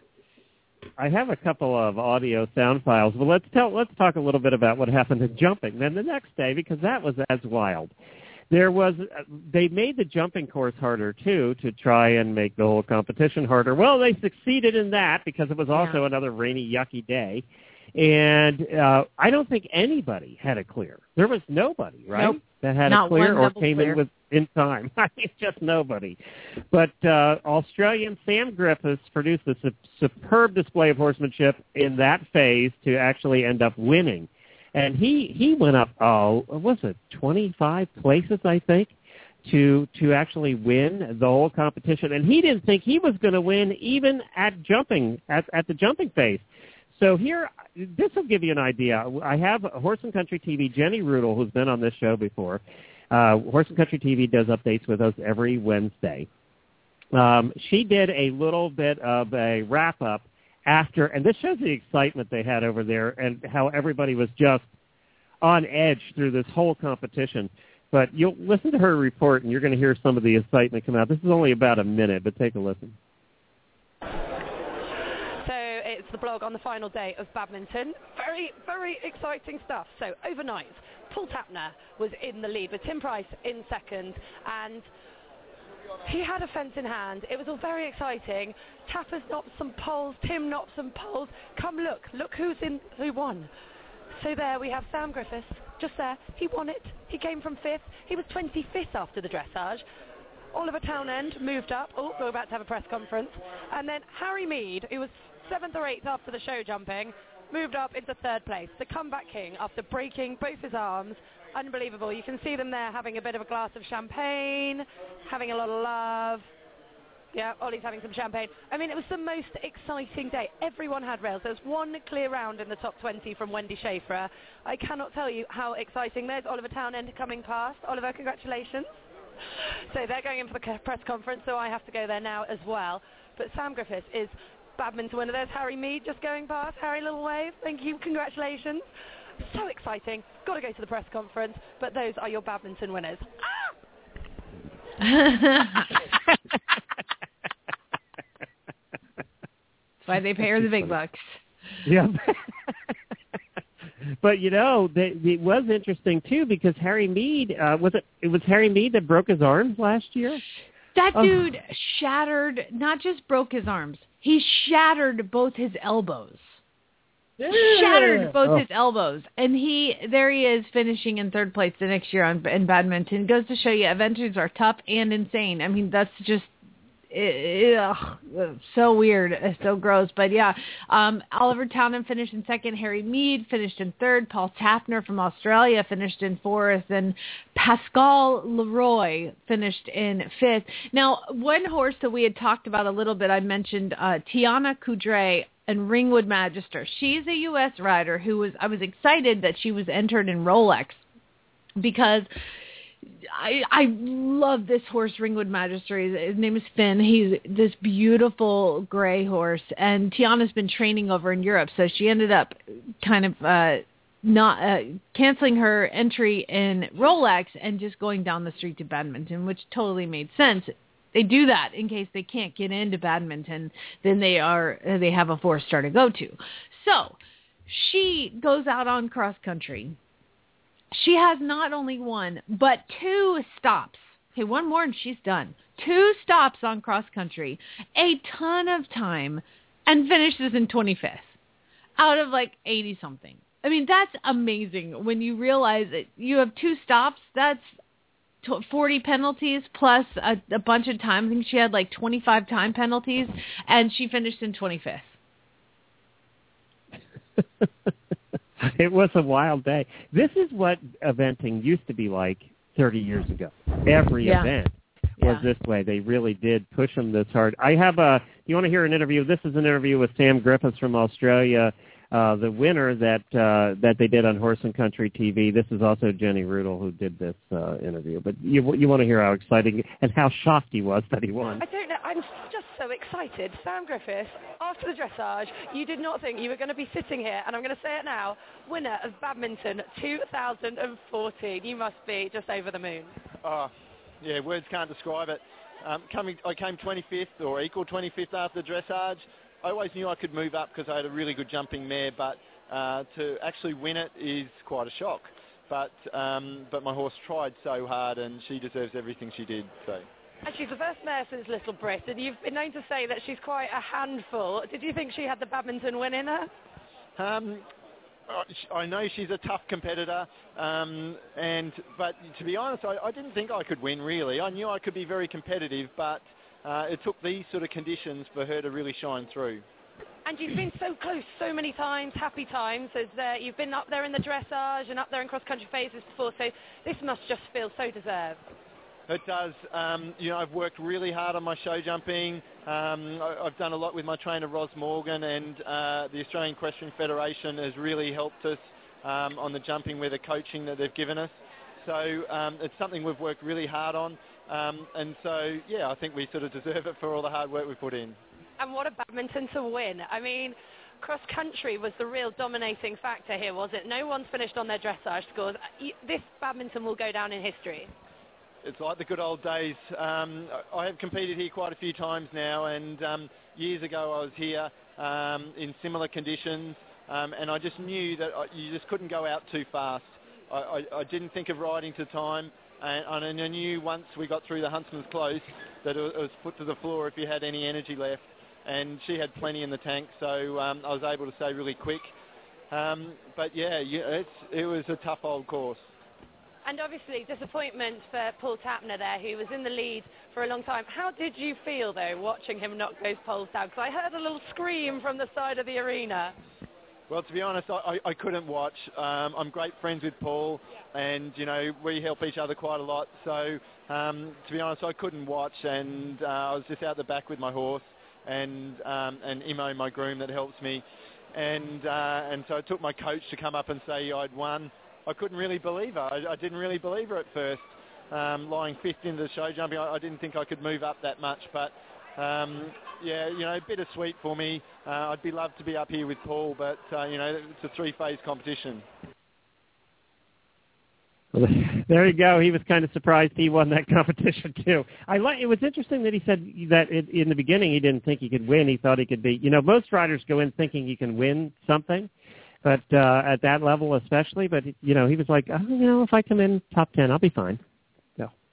I have a couple of audio sound files, but let's tell let's talk a little bit about what happened to jumping then the next day, because that was as wild. There was they made the jumping course harder too to try and make the whole competition harder. Well, they succeeded in that because it was also yeah. another rainy, yucky day, and uh, I don't think anybody had a clear. There was nobody, right, nope. that had Not a clear or came clear. in with. In time. I mean, just nobody. But uh, Australian Sam Griffiths produced a su- superb display of horsemanship in that phase to actually end up winning. And he, he went up, oh, was it twenty-five places, I think, to to actually win the whole competition. And he didn't think he was going to win even at jumping, at, at the jumping phase. So here, this will give you an idea. I have Horse and Country T V, Jenny Rudel, who's been on this show before. Uh, Horse and Country T V does updates with us every Wednesday. Um, she did a little bit of a wrap-up after, and this shows the excitement they had over there and how everybody was just on edge through this whole competition. But you'll listen to her report, and you're going to hear some of the excitement come out. This is only about a minute, but take a listen. It's the blog on the final day of badminton. Very, very exciting stuff. So overnight, Paul Tapner was in the lead with Tim Price in second, and he had a fence in hand. It was all very exciting. Tapper's knocked some poles, Tim knocked some poles. Come look, look who's in, who won. So there we have Sam Griffiths, just there. He won it. He came from fifth. He was twenty-fifth after the dressage. Oliver Townend moved up. Oh, we're about to have a press conference. And then Harry Mead, who was seventh or eighth after the show jumping, moved up into third place. The comeback king after breaking both his arms. Unbelievable. You can see them there having a bit of a glass of champagne, having a lot of love. Yeah, Ollie's having some champagne. I mean, it was the most exciting day. Everyone had rails. There was one clear round in the top twenty from Wendy Schaefer. I cannot tell you how exciting. There's Oliver Townend coming past. Oliver, congratulations. So they're going in for the press conference, so I have to go there now as well. But Sam Griffiths is badminton winner. There's Harry Mead just going past. Harry, little wave. Thank you. Congratulations. So exciting. Got to go to the press conference, but those are your badminton winners. Ah! That's why they pay her the big bucks. Yeah. But, you know, they, it was interesting, too, because Harry Mead, uh, was it, it was Harry Mead that broke his arms last year? That Oh. dude shattered, not just broke his arms, he shattered both his elbows. Yeah. Shattered both Oh. his elbows. And he, there he is finishing in third place the next year on, in badminton. Goes to show you, eventers are tough and insane. I mean, that's just, ugh, so weird, so gross. But yeah, um, Oliver Townend finished in second. Harry Mead finished in third. Paul Taffner from Australia finished in fourth. And Pascal Leroy finished in fifth. Now, one horse that we had talked about a little bit, I mentioned uh, Tiana Coudray and Ringwood Magister. She's a U S rider who was, I was excited that she was entered in Rolex because I I love this horse, Ringwood Magister. His name is Finn. He's this beautiful gray horse, and Tiana's been training over in Europe, so she ended up kind of uh, not uh, canceling her entry in Rolex and just going down the street to badminton, which totally made sense. They do that in case they can't get into badminton, then they are they have a four star to go to. So she goes out on cross country. She has not only one, but two stops. Okay, one more and she's done. Two stops on cross country, a ton of time, and finishes in twenty-fifth out of like eighty something. I mean, that's amazing when you realize that you have two stops. That's forty penalties plus a, a bunch of time. I think she had like twenty-five time penalties, and she finished in twenty-fifth. It was a wild day. This is what eventing used to be like thirty years ago. Every Yeah. event was Yeah. this way. They really did push them this hard. I have a, you want to hear an interview? This is an interview with Sam Griffiths from Australia, uh, the winner that uh, that they did on Horse and Country T V. This is also Jenny Rudel who did this uh, interview. But you you want to hear how exciting and how shocked he was that he won. I don't know. I'm just so excited. Sam Griffiths, after the dressage, you did not think you were going to be sitting here, and I'm going to say it now, winner of Badminton two thousand fourteen. You must be just over the moon. Oh, yeah, words can't describe it. Um, coming, I came twenty-fifth or equal twenty-fifth after the dressage. I always knew I could move up because I had a really good jumping mare, but uh, to actually win it is quite a shock. But um, but my horse tried so hard, and she deserves everything she did. So. And she's the first mare since Little Brit, and you've been known to say that she's quite a handful. Did you think she had the badminton win in her? Um, I know she's a tough competitor, um, and but to be honest, I, I didn't think I could win, really. I knew I could be very competitive, but uh, it took these sort of conditions for her to really shine through. And you've been so close so many times, happy times, as uh, you've been up there in the dressage and up there in cross-country phases before, so this must just feel so deserved. It does. Um, you know, I've worked really hard on my show jumping. Um, I, I've done a lot with my trainer, Ros Morgan, and uh, the Australian Equestrian Federation has really helped us um, on the jumping with the coaching that they've given us. So um, it's something we've worked really hard on. Um, and so, yeah, I think we sort of deserve it for all the hard work we put in. And what a badminton to win. I mean, cross-country was the real dominating factor here, was it? No one's finished on their dressage scores. This badminton will go down in history. It's like the good old days. Um, I have competed here quite a few times now, and um, years ago I was here um, in similar conditions, um, and I just knew that I, you just couldn't go out too fast. I, I, I didn't think of riding to time, and, and I knew once we got through the Huntsman's Close that it was put to the floor if you had any energy left, and she had plenty in the tank, so um, I was able to stay really quick. Um, but yeah, you, it's, it was a tough old course. And obviously disappointment for Paul Taffner there, who was in the lead for a long time. How did you feel, though, watching him knock those poles down? Because I heard a little scream from the side of the arena. Well, to be honest, I, I couldn't watch. Um, I'm great friends with Paul, and, you know, we help each other quite a lot. So, um, to be honest, I couldn't watch, and uh, I was just out the back with my horse, and um, and Imo, my groom, that helps me. And, uh, and so it took my coach to come up and say I'd won. I couldn't really believe her. I, I didn't really believe her at first. Um, lying fifth into the show jumping, I, I didn't think I could move up that much. But, um, yeah, you know, bittersweet for me. Uh, I'd be loved to be up here with Paul, but, uh, you know, it's a three-phase competition. Well, there you go. He was kind of surprised he won that competition, too. I like. It was interesting that he said that it, in the beginning he didn't think he could win. He thought he could be, you know, most riders go in thinking you can win something. But uh, at that level especially, but, you know, he was like, oh, you know, if I come in top ten, I'll be fine. So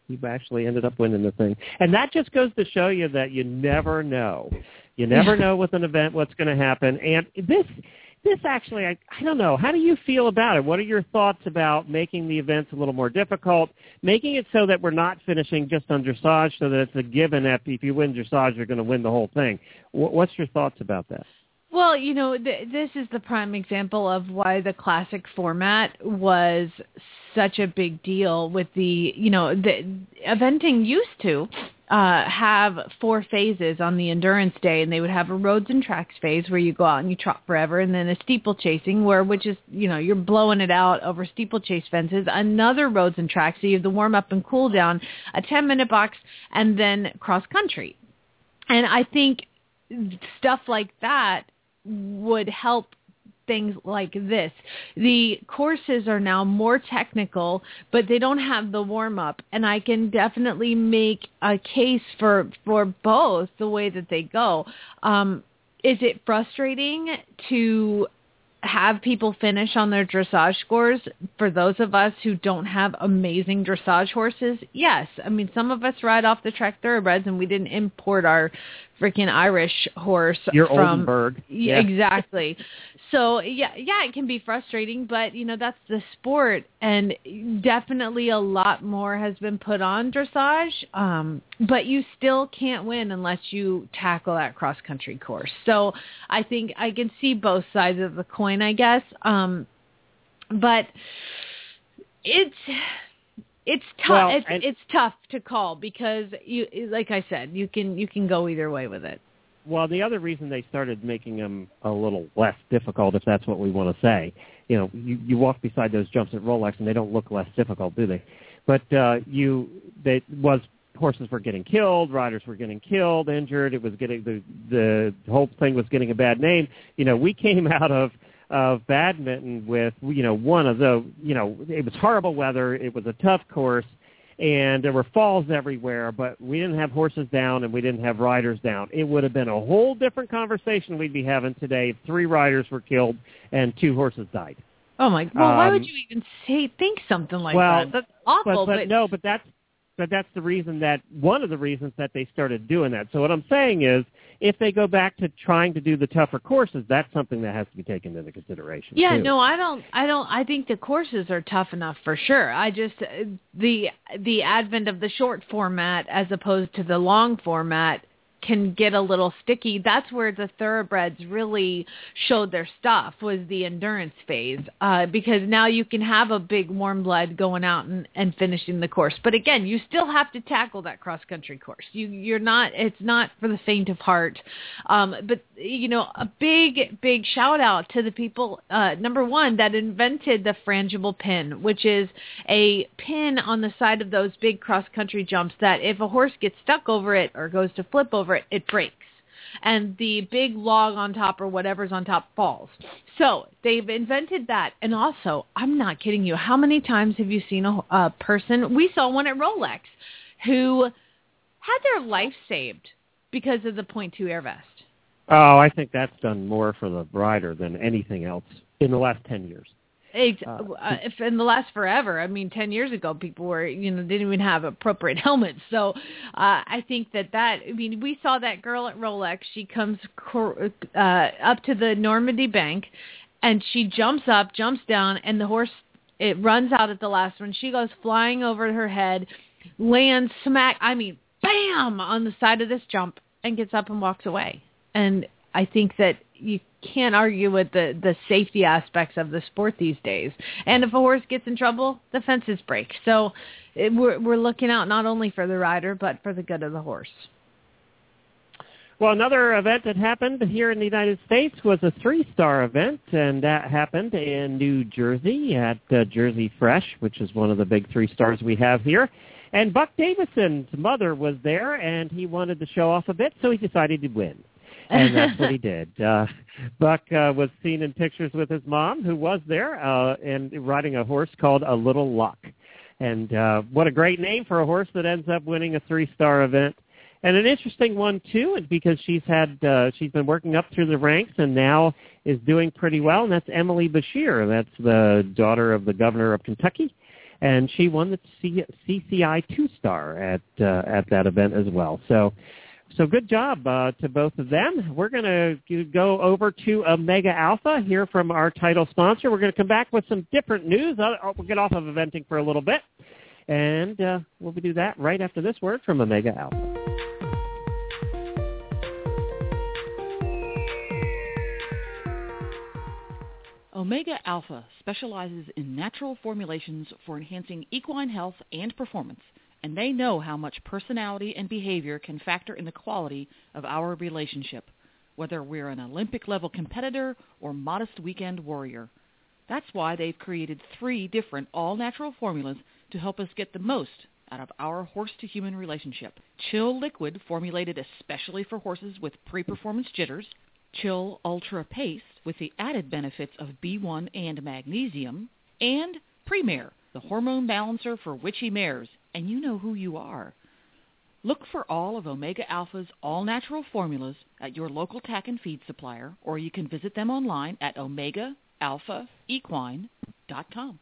He actually ended up winning the thing. And that just goes to show you that you never know. You never know with an event what's going to happen. And this this actually, I, I don't know. How do you feel about it? What are your thoughts about making the events a little more difficult, making it so that we're not finishing just on dressage, so that it's a given that if you win dressage, you're going to win the whole thing? What's your thoughts about that? Well, you know, th- this is the prime example of why the classic format was such a big deal with the, you know, the eventing used to uh, have four phases on the endurance day, and they would have a roads and tracks phase where you go out and you trot forever, and then a steeplechasing where, which is, you know, you're blowing it out over steeplechase fences, another roads and tracks, so you have the warm up and cool down, a ten minute box, and then cross country. And I think stuff like that would help things like this. The courses are now more technical, but they don't have the warm-up, and I can definitely make a case for for both the way that they go. Um, is it frustrating to have people finish on their dressage scores for those of us who don't have amazing dressage horses? Yes. I mean, some of us ride off the track thoroughbreds, and we didn't import our freaking Irish horse Your from Oldenburg. Yeah, exactly. So yeah, yeah, it can be frustrating, but you know, that's the sport, and definitely a lot more has been put on dressage. Um, but you still can't win unless you tackle that cross country course. So I think I can see both sides of the coin, I guess. Um, but it's It's tough. Well, it's, and, it's tough to call because, you, like I said, you can you can go either way with it. Well, the other reason they started making them a little less difficult, if that's what we want to say, you know, you, you walk beside those jumps at Rolex and they don't look less difficult, do they? But uh, you, they was horses were getting killed, riders were getting killed, injured. It was getting the the whole thing was getting a bad name. You know, we came out of. of badminton with, you know, one of the, you know, it was horrible weather, it was a tough course, and there were falls everywhere, but we didn't have horses down and we didn't have riders down. It would have been a whole different conversation we'd be having today if three riders were killed and two horses died. Oh, my, well, um, why would you even say, think something like well, that? That's awful. But, but, but no, but that's, but that's the reason that, one of the reasons that they started doing that. So what I'm saying is, if they go back to trying to do the tougher courses, that's something that has to be taken into consideration. Yeah, too. no, I don't, I don't, I think the courses are tough enough for sure. I just, the, the advent of the short format as opposed to the long format can get a little sticky. That's where the thoroughbreds really showed their stuff, was the endurance phase, uh, because now you can have a big warm blood going out and, and finishing the course. But again, you still have to tackle that cross-country course. You, you're not, it's not for the faint of heart. Um, but, you know, a big, big shout out to the people, uh, number one, that invented the frangible pin, which is a pin on the side of those big cross-country jumps that if a horse gets stuck over it or goes to flip over it, it breaks, and the big log on top or whatever's on top falls. So they've invented that. And also, I'm not kidding you, how many times have you seen a, a person, we saw one at Rolex, who had their life saved because of the point two air vest? Oh, I think that's done more for the rider than anything else in the last ten years. Uh, if in the last forever, I mean, ten years ago, people were, you know, didn't even have appropriate helmets. So uh, I think that that, I mean, we saw that girl at Rolex. She comes uh, up to the Normandy bank, and she jumps up, jumps down, and the horse, it runs out at the last one. She goes flying over her head, lands smack, I mean, bam, on the side of this jump, and gets up and walks away. And I think that you can't argue with the, the safety aspects of the sport these days. And if a horse gets in trouble, the fences break. So it, we're, we're looking out not only for the rider, but for the good of the horse. Well, another event that happened here in the United States was a three-star event, and that happened in New Jersey at uh, Jersey Fresh, which is one of the big three stars we have here. And Buck Davison's mother was there, and he wanted to show off a bit, so he decided to win. And that's what he did. Uh, Buck uh, was seen in pictures with his mom, who was there, uh, and riding a horse called A Little Luck. And uh, what a great name for a horse that ends up winning a three-star event. And an interesting one, too, because she's had uh, she's been working up through the ranks and now is doing pretty well, and that's Emily Bashir. That's the daughter of the governor of Kentucky. and she won the C- CCI two-star at uh, at that event as well. So, so good job uh, to both of them. We're going to go over to Omega Alpha, hear from our title sponsor. We're going to come back with some different news. I'll, we'll get off of eventing for a little bit, and uh, we'll do that right after this word from Omega Alpha. Omega Alpha specializes in natural formulations for enhancing equine health and performance, and they know how much personality and behavior can factor in the quality of our relationship, whether we're an Olympic-level competitor or modest weekend warrior. That's why they've created three different all-natural formulas to help us get the most out of our horse-to-human relationship. Chill Liquid, formulated especially for horses with pre-performance jitters. Chill Ultra Paste, with the added benefits of B one and magnesium. And Premare, the hormone balancer for witchy mares. And you know who you are. Look for all of Omega Alpha's all-natural formulas at your local tack and feed supplier, or you can visit them online at omega alpha equine dot com.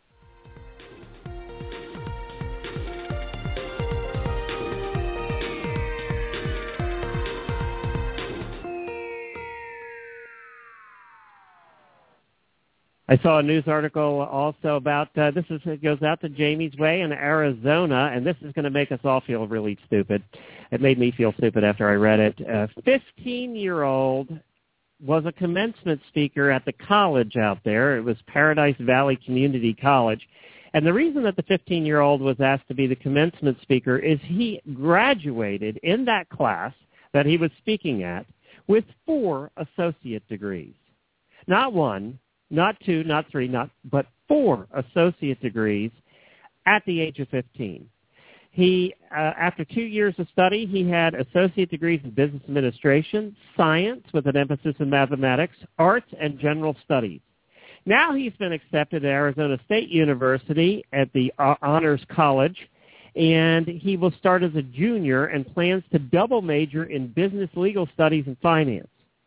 I saw a news article also about, uh, this is it goes out to Jamie's Way in Arizona, and this is going to make us all feel really stupid. It made me feel stupid after I read it. A fifteen-year-old was a commencement speaker at the college out there. It was Paradise Valley Community College. And the reason that the fifteen-year-old was asked to be the commencement speaker is he graduated in that class that he was speaking at with four associate degrees. Not one, not two, not three, not but four associate degrees at the age of fifteen. He, uh, after two years of study, he had associate degrees in business administration, science with an emphasis in mathematics, arts, and general studies. Now he's been accepted at Arizona State University at the uh, Honors College, and he will start as a junior and plans to double major in business, legal studies, and finance.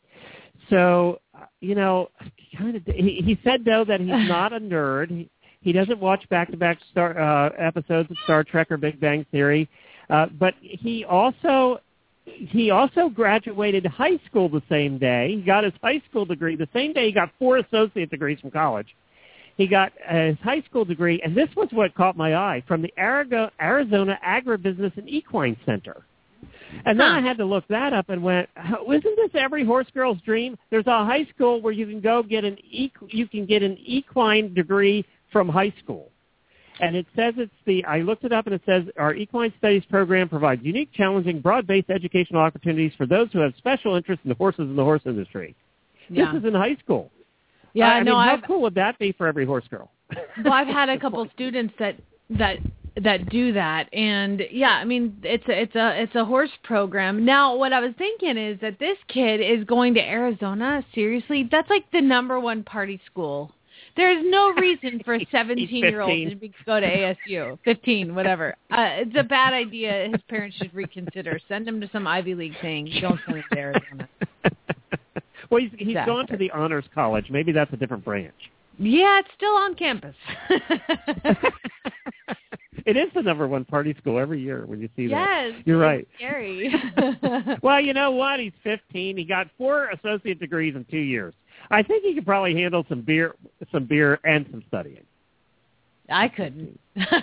So, you know, kind of, he, he said, though, that he's not a nerd. He, he doesn't watch back-to-back star, uh, episodes of Star Trek or Big Bang Theory, uh, but he also he also graduated high school the same day. He got his high school degree the same day he got four associate degrees from college. He got uh, his high school degree, and this was what caught my eye, from the Arizona Agribusiness and Equine Center. And then huh. I had to look that up and went, isn't this every horse girl's dream? There's a high school where you can go get an equ- you can get an equine degree from high school. And it says it's the, I looked it up and it says our Equine Studies program provides unique, challenging, broad-based educational opportunities for those who have special interest in the horses and the horse industry. Yeah. This is in high school. Yeah, uh, I no, mean, how I've, cool would that be for every horse girl? Well, I've had a couple students that, that, that do that, and yeah, I mean, it's a, it's a, it's a horse program. Now, what I was thinking is that this kid is going to Arizona. Seriously, that's like the number one party school. There's no reason for a seventeen-year-old to be, go to A S U, fifteen, whatever. Uh, it's a bad idea. His parents should reconsider. Send him to some Ivy League thing. Don't send him to Arizona. Well, he's, he's gone to the Honors College. Maybe that's a different branch. Yeah, it's still on campus. It is the number one party school every year when you see that. Yes, you're right. Scary. Well, you know what? He's fifteen. He got four associate degrees in two years. I think he could probably handle some beer, some beer, and some studying. I couldn't.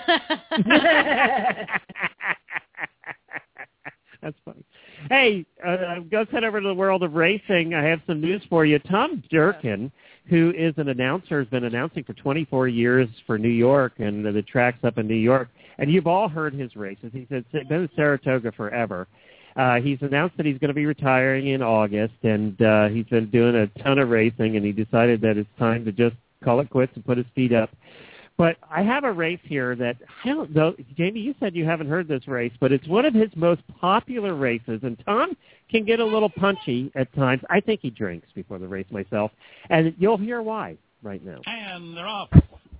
That's funny. Hey, uh, let's head over to the world of racing. I have some news for you. Tom Durkin, who is an announcer, has been announcing for twenty-four years for New York and the tracks up in New York. And you've all heard his races. He's been in Saratoga forever. Uh, he's announced that he's going to be retiring in August, and uh, he's been doing a ton of racing, and he decided that it's time to just call it quits and put his feet up. But I have a race here that, I don't know, Jamie, you said you haven't heard this race, but it's one of his most popular races, and Tom can get a little punchy at times. I think he drinks before the race myself, and you'll hear why right now. And they're off.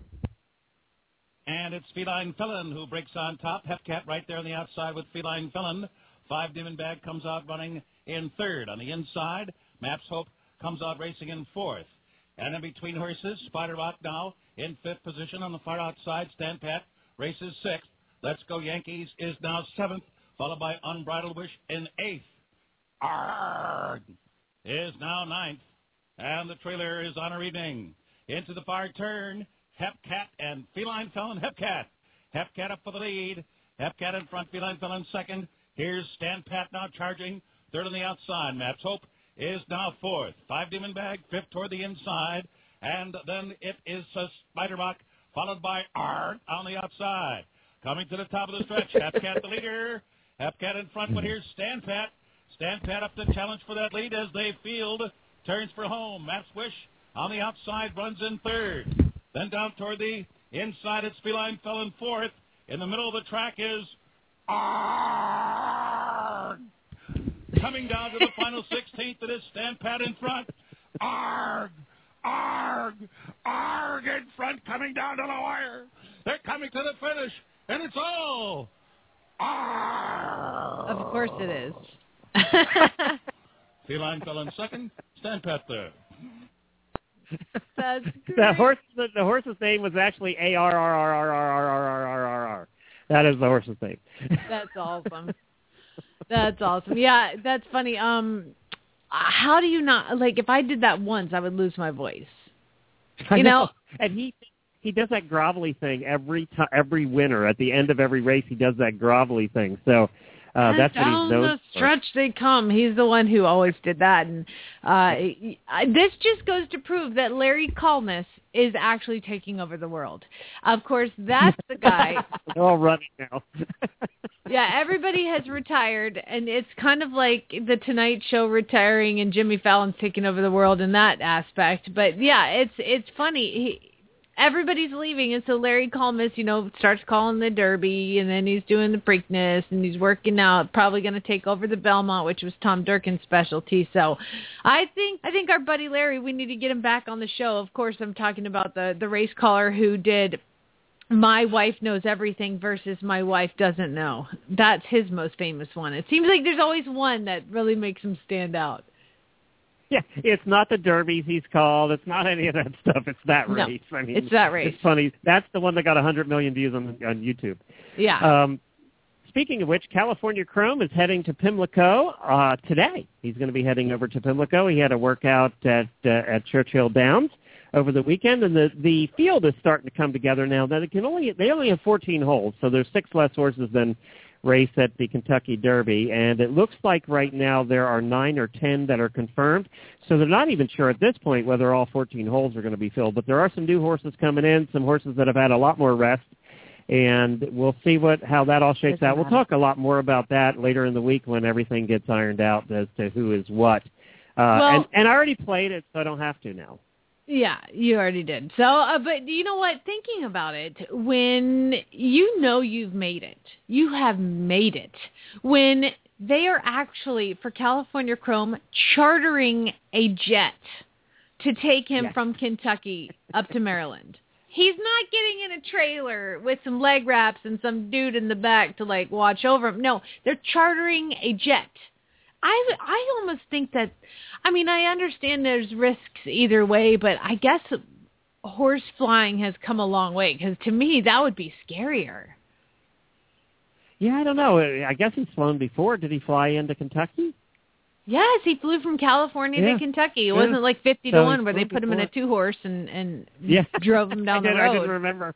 And it's Feline Felon who breaks on top. Hefcat right there on the outside with Feline Felon. Five Demon Bag comes out running in third. On the inside, Maps Hope comes out racing in fourth. And in between horses, Spider Rock now in fifth position on the far outside. Stand Pat races sixth. Let's Go Yankees is now seventh, followed by Unbridled Wish in eighth. Arrgh is now ninth. And the trailer is on her evening. Into the far turn, Hepcat and Feline Felon Hepcat. Hepcat up for the lead. Hepcat in front, Feline Felon second. Here's Stand Pat now charging. Third on the outside. Maps Hope is now fourth. Five Demon Bag, fifth toward the inside. And then it is uh, Spider Rock, followed by Art on the outside. Coming to the top of the stretch, Hepcat the leader. Hepcat in front, but here's Stand Pat. Stand Pat up to challenge for that lead as they field. Turns for home. Maps Wish on the outside runs in third. Then down toward the inside, it's Feline Felon fourth. In the middle of the track is Arrgh. Coming down to the final sixteenth, it is Stand Pat in front. Arrgh, Arrgh, Arrgh in front, coming down to the wire. They're coming to the finish, and it's all Arrgh. Of course it is. Feline Felon second, Stand Pat third. That's great. The horse, the, the horse's name was actually A R R R R R R R R R R R. That is the horse's name. That's awesome. That's awesome. Yeah, that's funny. Um, how do you not, like, if I did that once, I would lose my voice. I You know? And he he does that grovelly thing every time, every winter. At the end of every race, he does that grovelly thing. So uh, that's what down he's known the for. stretch they come. He's the one who always did that. And uh, this just goes to prove that Larry Collmus is actually taking over the world. Of course, that's the guy. They're all running now. Yeah, everybody has retired, and it's kind of like the Tonight Show retiring and Jimmy Fallon's taking over the world in that aspect. But yeah, it's it's funny. He, everybody's leaving, and so Larry Collmus, you know, starts calling the Derby, and then he's doing the Preakness, and he's working out, probably going to take over the Belmont, which was Tom Durkin's specialty. So I think I think our buddy Larry, we need to get him back on the show. Of course, I'm talking about the, the race caller who did My Wife Knows Everything versus My Wife Doesn't Know. That's his most famous one. It seems like there's always one that really makes him stand out. Yeah, it's not the Derbies he's called. It's not any of that stuff. It's that No, race. I mean, it's that race. It's funny. That's the one that got one hundred million views on on YouTube. Yeah. Um, speaking of which, California Chrome is heading to Pimlico uh, today. He's going to be heading over to Pimlico. He had a workout at uh, at Churchill Downs over the weekend, and the the field is starting to come together now. Now they can only they only have fourteen holes, so there's six less horses than race at the Kentucky Derby, and it looks like right now there are nine or ten that are confirmed, so they're not even sure at this point whether all fourteen holes are going to be filled, but there are some new horses coming in, some horses that have had a lot more rest, and we'll see what how that all shakes out. We'll talk a lot more about that later in the week when everything gets ironed out as to who is what. Uh, Well- and, and I already played it, so I don't have to now. Yeah, you already did. So, uh, but you know what? Thinking about it, when you know you've made it, you have made it. When they are actually, for California Chrome, chartering a jet to take him Yes. from Kentucky up to Maryland. He's not getting in a trailer with some leg wraps and some dude in the back to, like, watch over him. No, they're chartering a jet. I, I almost think that, I mean, I understand there's risks either way, but I guess horse flying has come a long way, because to me, that would be scarier. Yeah, I don't know. I guess he's flown before. Did he fly into Kentucky? Yes, he flew from California Yeah. to Kentucky. It Yeah. wasn't like fifty So to he's one where they flown put him in a before. two-horse and, and Yeah. drove him down I the did, road. I didn't remember.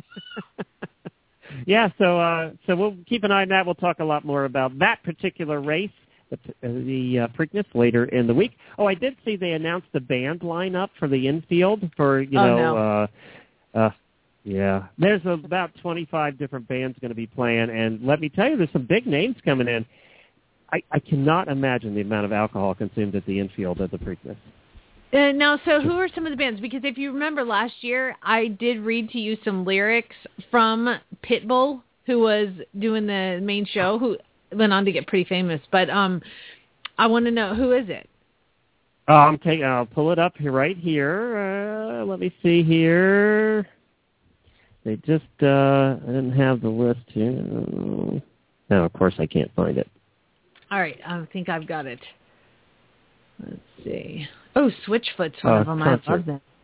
Yeah, so uh, so we'll keep an eye on that. We'll talk a lot more about that particular race, the, the uh, Preakness, later in the week. Oh, I did see they announced the band lineup for the infield for, you Oh, know, no. uh, uh, yeah. There's about twenty-five different bands going to be playing, and let me tell you, there's some big names coming in. I, I cannot imagine the amount of alcohol consumed at the infield at the Preakness. Uh, now, so who are some of the bands? Because if you remember last year, I did read to you some lyrics from Pitbull, who was doing the main show, who went on to get pretty famous. But um, I want to know, who is it? Uh, I'm taking. I'll pull it up here, right here. Uh, let me see here. They just. Uh, I didn't have the list here. No, of course I can't find it. All right, I think I've got it. Let's see. Oh, Switchfoot's one Uh, of them. I love concert. that.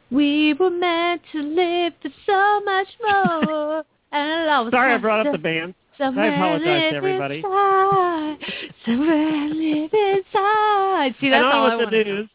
We were meant to live for so much more. And I was Sorry I brought up the band. I apologize to everybody. Inside, somewhere live inside. See, that's and all on I with want the to news.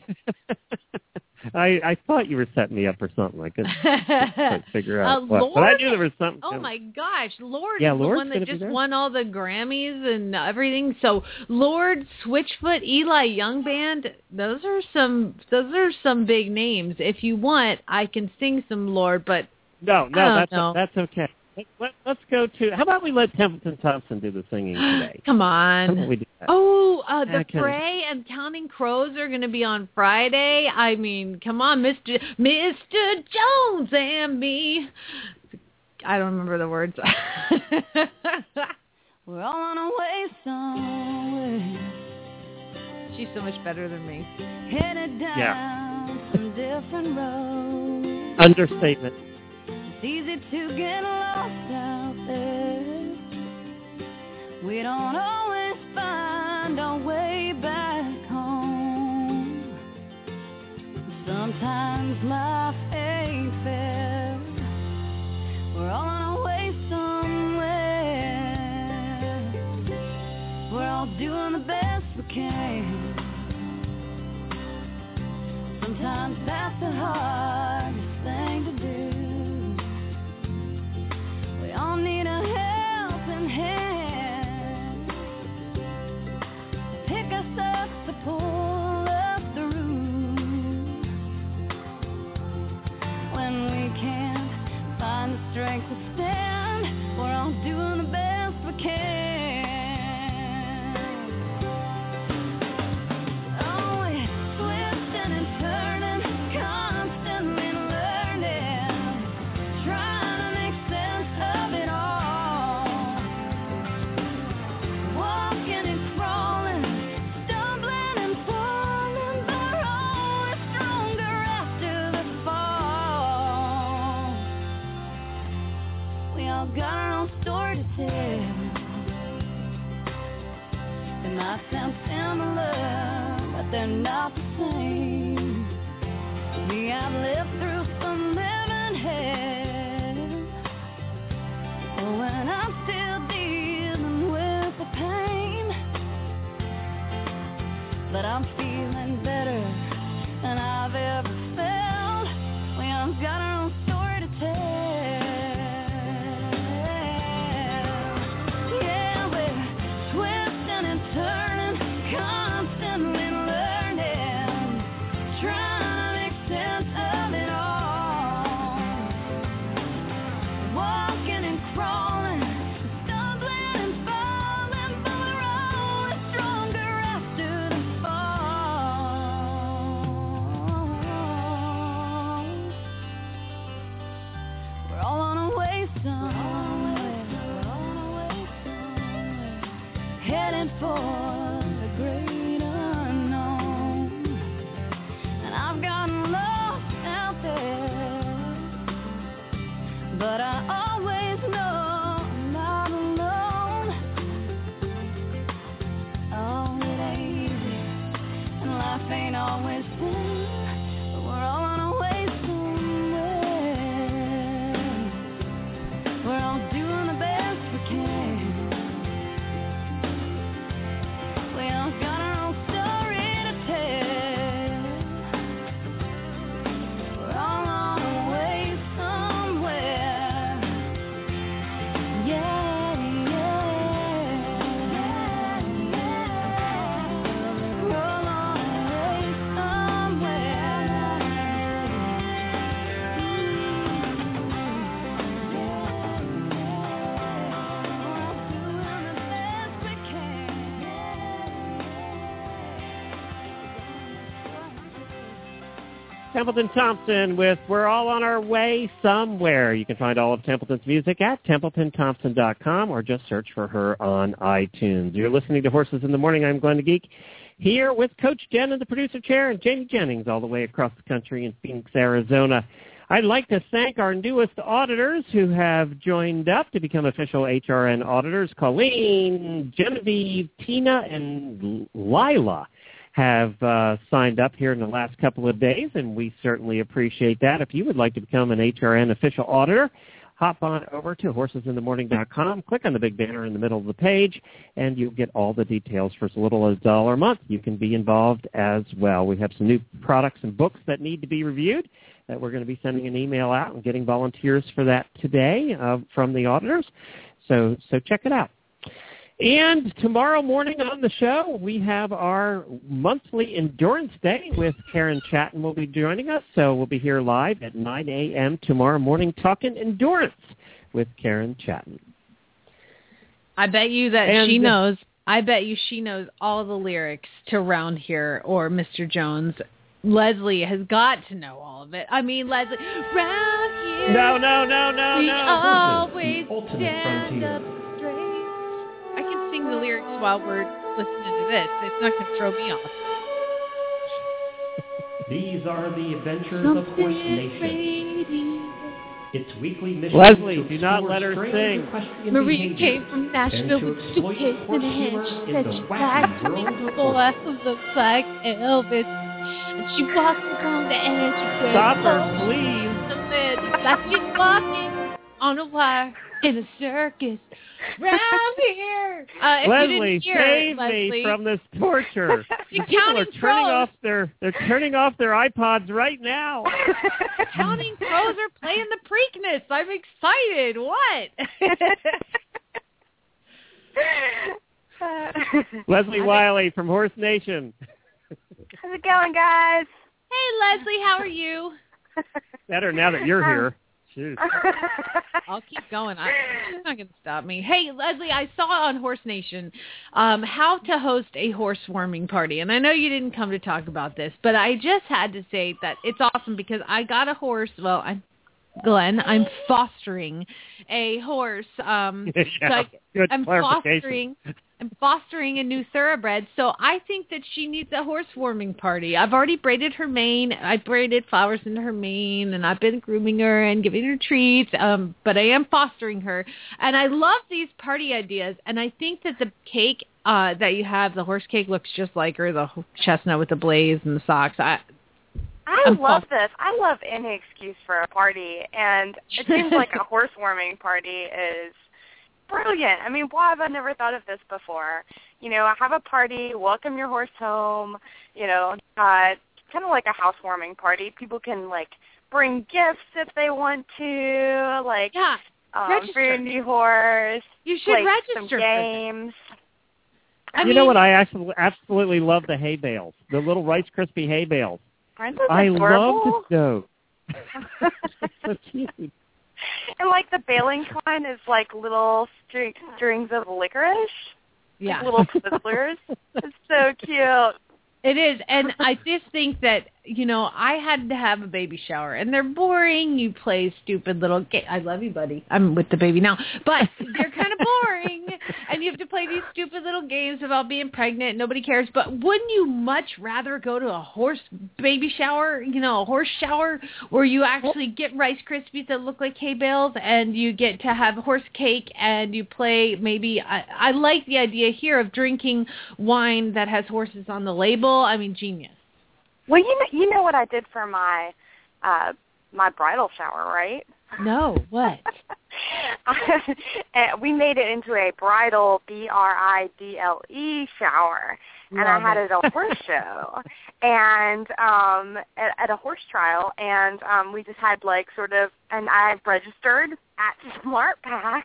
I, I thought you were setting me up for something. I couldn't quite figure out uh, what. Lord? But I knew there was something. Oh, my gosh. Lord yeah, is the Lord's one that gonna just be there. won all the Grammys and everything. So Lord, Switchfoot, Eli Young Band, those are some those are some big names. If you want, I can sing some Lord, but No, no, I don't that's know. that's okay. Let, let, let's go to, how about we let Templeton Thompson do the singing today? Come How on. about we do that? Oh, uh, the Okay. Fray and Counting Crows are going to be on Friday. I mean, come on, Mister Mister Jones and me. I don't remember the words. We're all on our way somewhere. She's so much better than me. Headed down Yeah. some different roads. Understatement. It's easy to get lost out there. We don't always find our way back home. Sometimes life ain't fair. We're all on our way somewhere. We're all doing the best we can. Sometimes that's the hardest thing to do. We all need a helping hand to pick us up, to pull us through. When we can't find the strength to stand, we're all doing the best we can. Got our own story to tell. They might sound similar, but they're not the same. Me, I've lived through some living hell. Oh, and I'm still dealing with the pain, but I'm feeling better than I've ever felt. We all got our own story to tell. Heading for the great unknown, and I've gotten lost out there, but I always know I'm not alone. Oh, it ain't easy, and life ain't always fair, but we're all on our way somewhere. We're all doing the best we can. Templeton Thompson with We're All on Our Way Somewhere. You can find all of Templeton's music at templeton thompson dot com or just search for her on iTunes. You're listening to Horses in the Morning. I'm Glenn the Geek, here with Coach Jen in the producer chair and Jamie Jennings all the way across the country in Phoenix, Arizona. I'd like to thank our newest auditors who have joined up to become official H R N auditors, Colleen, Genevieve, Tina, and Lila. have uh, signed up here in the last couple of days, and we certainly appreciate that. If you would like to become an H R N official auditor, hop on over to horses in the morning dot com, click on the big banner in the middle of the page, and you'll get all the details for as little as a dollar a month. You can be involved as well. We have some new products and books that need to be reviewed that we're going to be sending an email out and getting volunteers for that today uh, from the auditors. So, so check it out. And tomorrow morning on the show, we have our monthly Endurance Day with Karen Chatton will be joining us. So we'll be here live at nine a.m. tomorrow morning talking endurance with Karen Chatton. I bet you that and, she knows, I bet you she knows all the lyrics to Round Here or Mister Jones. Leslie has got to know all of it. I mean, Leslie, round here. No, no, no, no, we no. always The ultimate stand frontier. up straight. I can sing the lyrics while we're listening to this. It's not going to throw me off. These are the adventures of Horse Nation. Its weekly mission. Leslie, to do not explore let her strange sing. equestrian Marie behavior came from Nashville and to with a exploit suitcase horse in her hand. humor She in said the she wacky liked to world be of a boy horses. who looks like Elvis. And she walks along the edge of where Stop the her, horse please. is the lid. It's like she's walking on a wire in a circus round here. Uh, if Leslie, you didn't hear save it, Leslie, me from this torture. She's People are counting turning crows. off their they're turning off their iPods right now. Counting Crows are playing the Preakness. I'm excited. What? Leslie Wiley from Horse Nation. How's it going, guys? Hey, Leslie, how are you? Better now that you're here. Shoot. I'll keep going. I, you're not going to stop me. Hey, Leslie, I saw on Horse Nation um, how to host a horse warming party. And I know you didn't come to talk about this, but I just had to say that it's awesome because I got a horse. Well, I'm Glenn, I'm fostering a horse. Um, yeah, so I, good I'm clarification. fostering I'm fostering a new thoroughbred, so I think that she needs a horse warming party. I've already braided her mane. I braided flowers into her mane, and I've been grooming her and giving her treats, um, but I am fostering her. And I love these party ideas, and I think that the cake uh, that you have, the horse cake, looks just like her, the chestnut with the blaze and the socks. I, I I'm love full. this. I love any excuse for a party, and it seems like a horse warming party is brilliant. I mean, why have I never thought of this before? You know, have a party, welcome your horse home, you know, uh, kind of like a housewarming party. People can, like, bring gifts if they want to, like, yeah, um, for your new horse. You should play register some for this. games. I you mean, know what? I actually absolutely love the hay bales, the little Rice Krispie hay bales. Aren't those I adorable? love the dough. So cute. And, like, the baling twine is, like, little string, strings of licorice. Yeah. Like little Twizzlers. It's so cute. It is, and I just think that, you know, I had to have a baby shower, and they're boring. You play stupid little games. I love you, buddy. I'm with the baby now. But they're kind of boring, and you have to play these stupid little games about being pregnant. Nobody cares. But wouldn't you much rather go to a horse baby shower, you know, a horse shower, where you actually get Rice Krispies that look like hay bales, and you get to have horse cake, and you play maybe, I, I like the idea here of drinking wine that has horses on the label. I mean, genius. Well, you know, you know what I did for my uh, my bridal shower, right? No, what? And we made it into a bridal B R I D L E shower, and Love I had it. it at a horse show, and um, at, at a horse trial, and um, we just had like sort of, and I registered at SmartPack.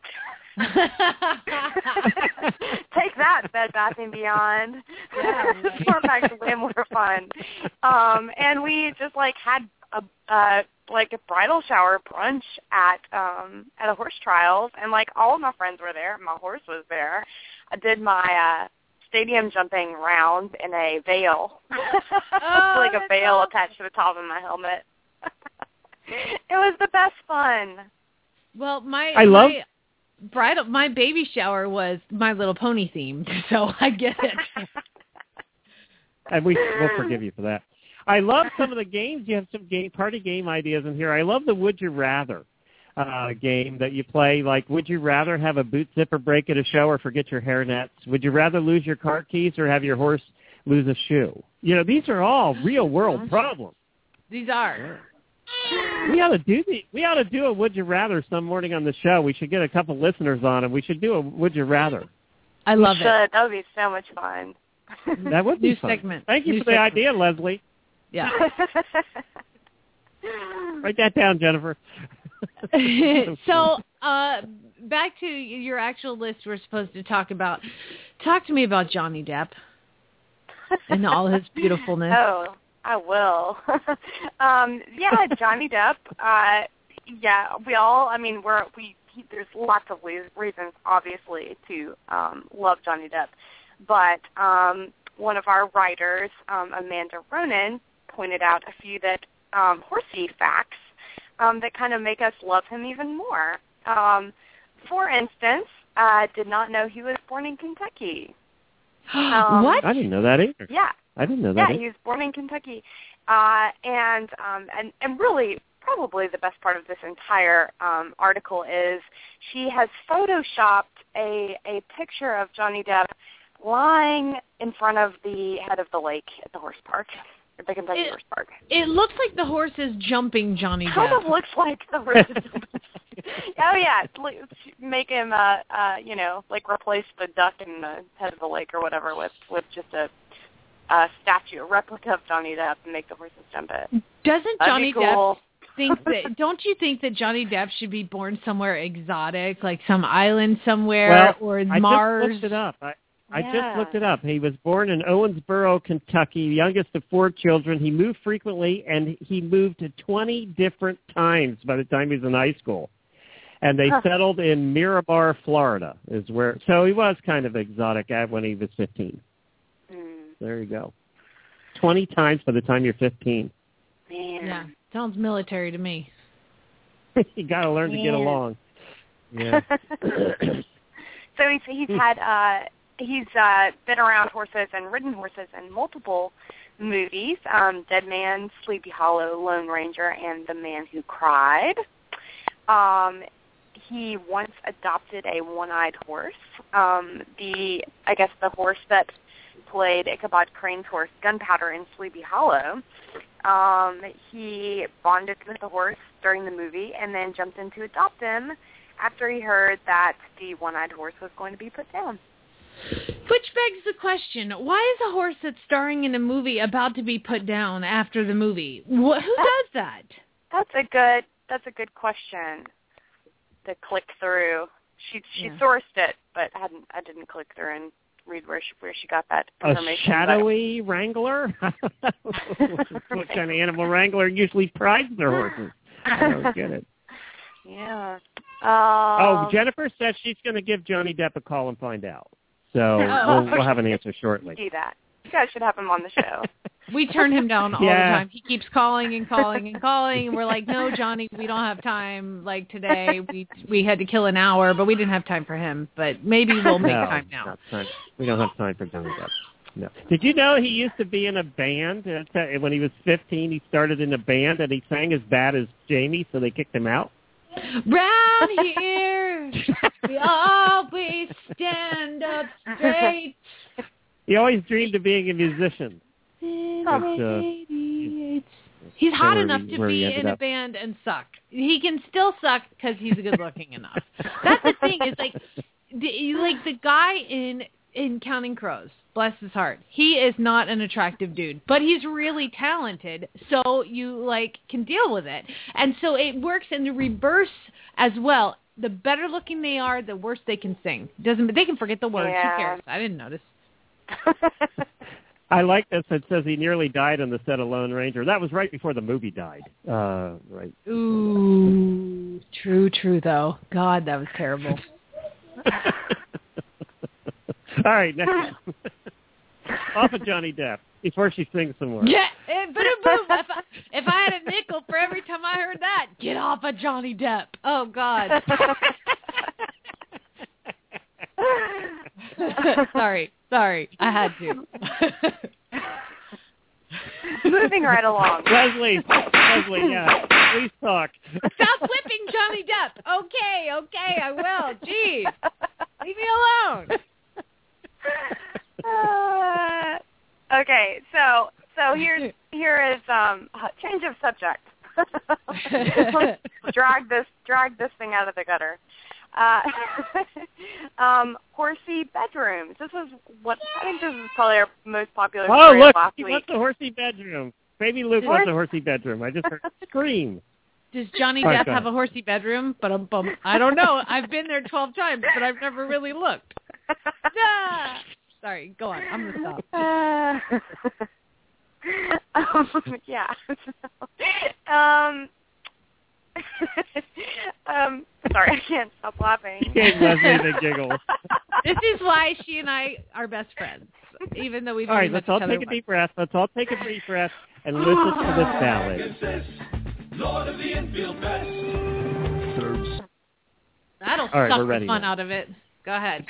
Take that, Bed Bath and Beyond. Yeah, right. SmartPack's way more fun. Um, and we just like had a uh, like a bridal shower brunch at um, at a horse trials, and like all of my friends were there. My horse was there. I did my uh, stadium jumping round in a veil, Oh, like a that's veil awesome. attached to the top of my helmet. It was the best fun. Well, my I love- my bridal, my baby shower was My Little Pony themed, so I get it. And we will forgive you for that. I love some of the games. You have some game, party game ideas in here. I love the Would You Rather uh, game that you play. Like, would you rather have a boot zipper break at a show or forget your hairnets? Would you rather lose your car keys or have your horse lose a shoe. You know, these are all real world problems. These are. We ought to do the, We ought to do a Would You Rather some morning on the show. We should get a couple listeners on, and we should do a Would You Rather. I love should. it. That would be so much fun. That would be New fun. segment. Thank you New for the segment. idea, Leslie. Yeah. Write that down, Jennifer. So, uh, back to your actual list we're supposed to talk about. Talk to me about Johnny Depp and all his beautifulness. Oh, I will. um, yeah, Johnny Depp. Uh, yeah, we all, I mean, we're, we, he, there's lots of le- reasons, obviously, to um, love Johnny Depp. But um, one of our writers, um, Amanda Ronan, pointed out a few that um, horsey facts um, that kind of make us love him even more. Um, for instance, I uh, did not know he was born in Kentucky. Um, what? I didn't know that either. Yeah. I didn't know that Yeah, either. he was born in Kentucky. Uh, and, um, and, and really, probably the best part of this entire um, article is she has photoshopped a, a picture of Johnny Depp lying in front of the head of the lake at the horse park, at the Kentucky It- Horse Park. It looks like the horse is jumping Johnny Kind Depp. of looks like the horse. Oh yeah, it's like- make him, uh, uh, you know, like replace the duck in the head of the lake or whatever with with just a, a statue, a replica of Johnny Depp, and make the horses jump it. Doesn't That'd Johnny be cool. Depp think that? Don't you think that Johnny Depp should be born somewhere exotic, like some island somewhere, Well, or I Mars? just looked it up. I, I Yeah. just looked it up. He was born in Owensboro, Kentucky, the youngest of four children. He moved frequently, and he moved to twenty different times by the time he was in high school. And they Huh. settled in Miramar, Florida, is where. So he was kind of exotic at when he was fifteen. Mm, There you go. Twenty times by the time you're fifteen. man. Yeah, sounds military to me. You got to learn to get Man. along. Yeah. So he's he's had uh, he's uh, been around horses and ridden horses in multiple movies: um, Dead Man, Sleepy Hollow, Lone Ranger, and The Man Who Cried. Um, he once adopted a one-eyed horse. Um, the I guess the horse that played Ichabod Crane's horse, Gunpowder, in Sleepy Hollow. Um, he bonded with the horse during the movie and then jumped in to adopt him after he heard that the one-eyed horse was going to be put down. Which begs the question, why is a horse that's starring in a movie about to be put down after the movie? Wh- who does that? That's a good that's a good question to click through. She she Yeah. sourced it, but hadn't I didn't click through and read where she where she got that A information. shadowy wrangler? What kind of animal wrangler usually prides their horses? I don't get it. Yeah. Oh, Um, Jennifer says she's going to give Johnny Depp a call and find out. So Oh. we'll, we'll have an answer shortly. do that. You guys should have him on the show. We turn him down all Yeah. the time. He keeps calling and calling and calling, and we're like, no, Johnny, we don't have time. Like today, we we had to kill an hour, but we didn't have time for him. But maybe we'll make no, time now. not time. We don't have time for Johnny Depp. No. Did you know he used to be in a band? Uh, When he was fifteen, he started in a band, and he sang as bad as Jamie, so they kicked him out? Round here, we always stand up straight. He always dreamed of being a musician. But, uh, He's hot where enough he- to where he be ended in a up. band and suck. He can still suck because he's good looking enough. That's the thing. Is like, the, like the guy in in Counting Crows. Bless his heart. He is not an attractive dude, but he's really talented. So you like can deal with it, and so it works in the reverse as well. The better looking they are, the worse they can sing. Doesn't they can forget the words? Yeah. Who cares? I didn't notice. I like this. It says he nearly died on the set of Lone Ranger. That was right before the movie died. Uh, right. Ooh, true, true though. God, that was terrible. All right, next one. Off of Johnny Depp before she sings some more. Yeah, it better move. If I, if I had a nickel for every time I heard that, get off of Johnny Depp. Oh, God. sorry, sorry. I had to. Moving right along. Leslie, Leslie, yeah, please talk. Stop flipping Johnny Depp. Okay, okay, I will. Jeez. Leave me alone. Uh, So here, here is um, change of subject. Let's drag this, drag this thing out of the gutter. Uh, um, horsey bedrooms. This is what I think this is probably our most popular Oh, story look, of last he week. wants a horsey bedroom. Baby Luke Horse- wants a horsey bedroom. I just heard a scream. Does Johnny All right, Depp go have ahead. a horsey bedroom? But um, bum. I don't know. I've been there twelve times, but I've never really looked. Ah! Sorry, go on. I'm going to stop. Uh, um, yeah. um, um, sorry, I can't stop laughing. Gave Leslie the giggle. This is why she and I are best friends, even though we've All only right, met let's all each other take a once. deep breath. Let's all take a deep breath and listen to this ballad. Lord of the infield best. That'll All right, suck we're the ready fun now. out of it. Go ahead.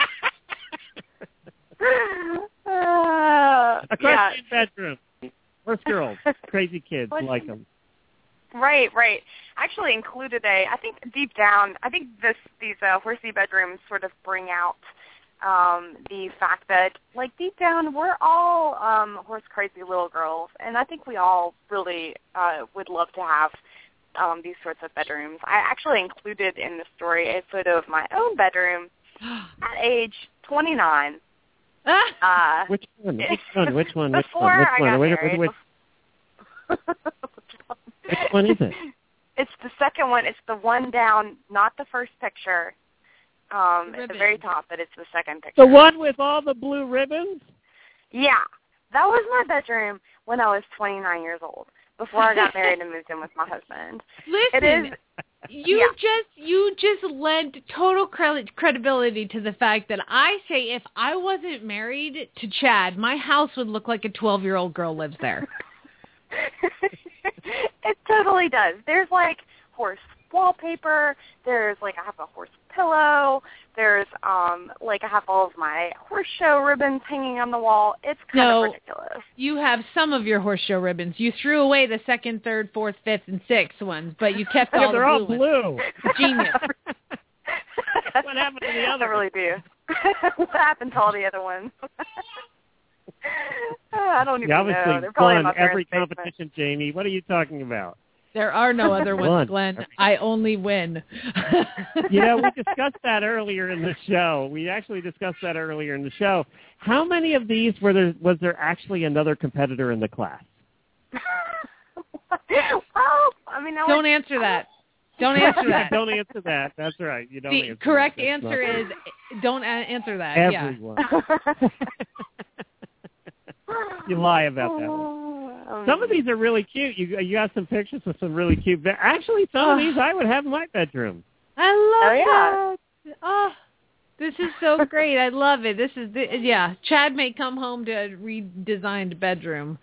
Uh, A yeah. question bedroom. Horse girls, crazy kids What? like them. Right, right. Actually included a, I think deep down, I think this these uh, horsey bedrooms sort of bring out um, the fact that, like, deep down, we're all um, horse crazy little girls, and I think we all really uh, would love to have um, these sorts of bedrooms. I actually included in the story a photo of my own bedroom at age twenty-nine. Uh, Which one? Which one? Which one? Which Before one? Which I one? got Wait, married. wait, wait. Which one is it? It's the second one. It's the one down, not the first picture, um, at the very top, but it's the second picture. The one with all the blue ribbons? Yeah, that was my bedroom when I was twenty-nine years old, before I got married and moved in with my husband. Listen, It is, you yeah. just you just lent total credit credibility to the fact that I say if I wasn't married to Chad, my house would look like a twelve-year-old girl lives there. It totally does. There's like horse wallpaper. There's like I have a horse pillow. There's um like I have all of my horse show ribbons hanging on the wall. It's kind No, of ridiculous. you have some of your horse show ribbons. You threw away the second, third, fourth, fifth, and sixth ones, but you kept Yeah, all they're the all blue blue. ones. Genius. What happened to the I other? really do. What happened to all the other ones? I don't even You obviously know. They're probably in won my every parents' basement. competition, Jamie. What are you talking about? There are no other Won. ones, Glenn. I only win. You know, we discussed that earlier in the show. We actually discussed that earlier in the show. How many of these were there? Was there actually another competitor in the class? Well, I mean, I Don't would, answer that. Don't answer that. Don't answer that. That's right. You don't The answer correct that. That's answer not- is don't a- answer that. everyone. You lie about that one. Some of these are really cute. You you got some pictures of some really cute. Be- Actually, some of these I would have in my bedroom. Yeah. I love Oh, yeah. that. Oh, this is so great. I love it. This is the, yeah. Chad may come home to a redesigned bedroom.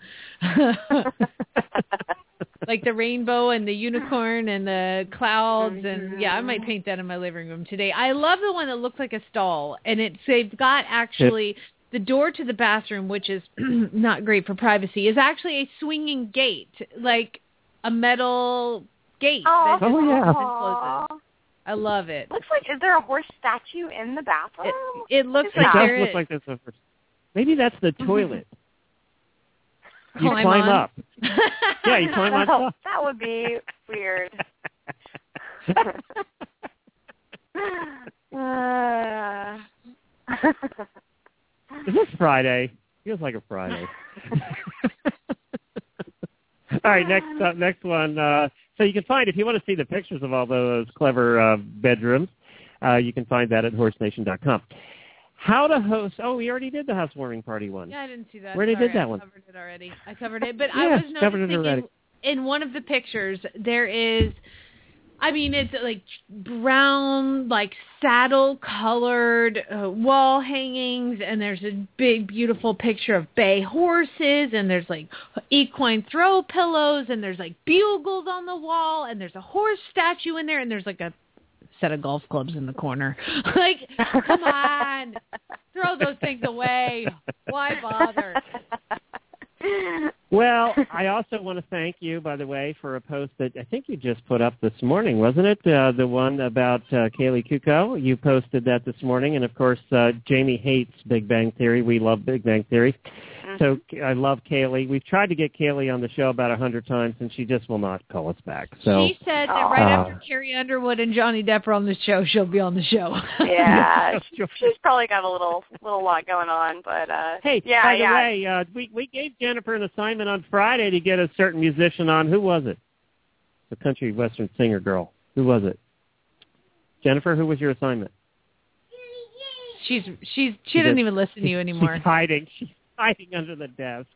Like the rainbow and the unicorn and the clouds and yeah, I might paint that in my living room today. I love the one that looks like a stall and it's they've got actually the door to the bathroom, which is not great for privacy, is actually a swinging gate, like a metal gate that just Oh, yeah. opens and closes. I love it. Looks like, is there a horse statue in the bathroom? It, it looks It like does there look is. like there's a. Maybe that's the toilet. You Climb climb on. up. Yeah, you climb on Oh, top. that would be weird. uh, Is this Friday? Feels like a Friday. All right, next uh, next one. Uh, so you can find, if you want to see the pictures of all those clever uh, bedrooms, uh, you can find that at horse nation dot com. How to host? Oh, we already did the housewarming party one. Yeah, I didn't see that. We already Sorry, did that I one. covered it already. I covered it, but Yeah, I was covered it noticing already. in, in one of the pictures there is, I mean, it's like brown, like saddle-colored uh, wall hangings, and there's a big, beautiful picture of bay horses, and there's like equine throw pillows, and there's like bugles on the wall, and there's a horse statue in there, and there's like a set of golf clubs in the corner. Like, come on, throw those things away. Why bother? Well, I also want to thank you, by the way, for a post that I think you just put up this morning, wasn't it? Uh, the one about uh, Kaylee Kuko. You posted that this morning, and of course, uh, Jamie hates Big Bang Theory. We love Big Bang Theory. so I love Kaylee. We've tried to get Kaylee on the show about a hundred times, and she just will not call us back. So she said that right uh, after Carrie Underwood and Johnny Depp are on the show, she'll be on the show. Yeah, she's probably got a little little lot going on, but uh, hey, yeah, by the yeah. way, uh, we we gave Jennifer an assignment on Friday to get a certain musician on. Who was it? The country western singer girl. Who was it? Jennifer, who was your assignment? She's she's she doesn't even listen to you anymore. She's hiding. She's hiding under the desk.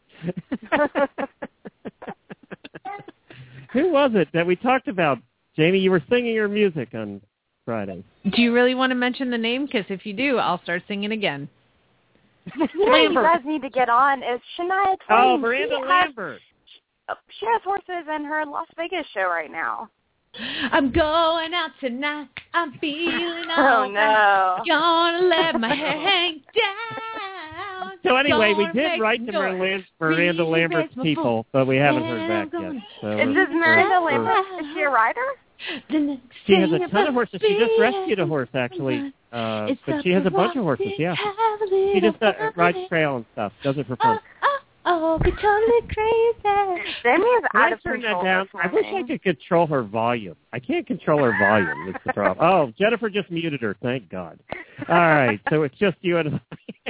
Who was it that we talked about? Jamie, you were singing your music on Friday. Do you really want to mention the name? Because if you do, I'll start singing again. You know, you guys need to get on is Shania Twain. Oh, Miranda she Lambert. Has, she has horses in her Las Vegas show right now. I'm going out tonight. I'm feeling oh, all no. right. Gonna let my hair hang down. So anyway, we Gonna did write to Miranda, Miranda Lambert's people, but we haven't heard back yet. So is this Miranda Lambert? Is she a rider? She has a ton of horses. She just rescued a horse, actually. Uh, but she has a bunch of horses, yeah. She just uh, rides trail and stuff. Does it for fun. Oh, be totally crazy. Jamie is out of turn control. That down? I wish I could control her volume. I can't control her volume. That's the problem. Oh, Jennifer just muted her. Thank God. All right, so it's just you and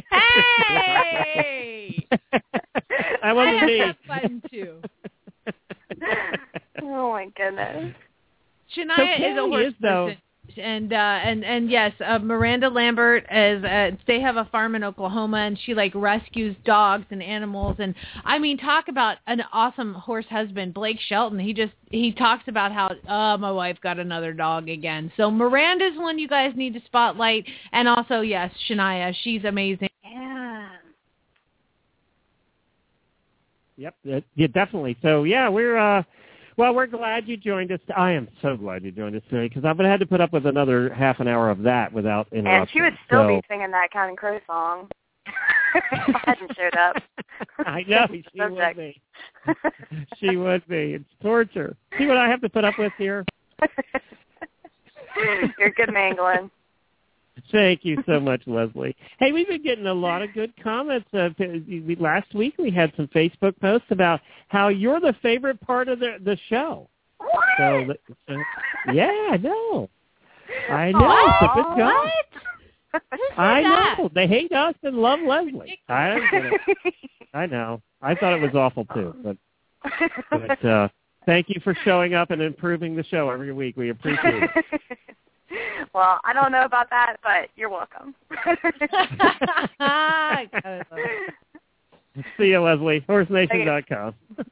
Hey! That wasn't me. Fun too. Oh my goodness. Shania so is a horse is, though. person. And uh, and and yes, uh, Miranda Lambert is. Uh, they have a farm in Oklahoma, and she like rescues dogs and animals. And I mean, talk about an awesome horse husband, Blake Shelton. He just he talks about how oh, my wife got another dog again. So Miranda's one you guys need to spotlight, and also yes, Shania, she's amazing. Yeah. Yep. Yeah, definitely. So yeah, we're. Uh, Well, we're glad you joined us. I am so glad you joined us today because I would have had to put up with another half an hour of that without interruption. And she would still so. be singing that Counting Crow song if I hadn't showed up. I know, she would be. She would be. It's torture. See what I have to put up with here? You're a good man, Glenn. Thank you so much, Leslie. Hey, we've been getting a lot of good comments. Uh, last week we had some Facebook posts about how you're the favorite part of the the show. What? So, uh, yeah, I know. I know. It's a good job. I know. They hate us and love Leslie. I don't get it. I know. I thought it was awful too, but but uh, thank you for showing up and improving the show every week. We appreciate it. Well, I don't know about that, but you're welcome. See you, Leslie. horse nation dot com.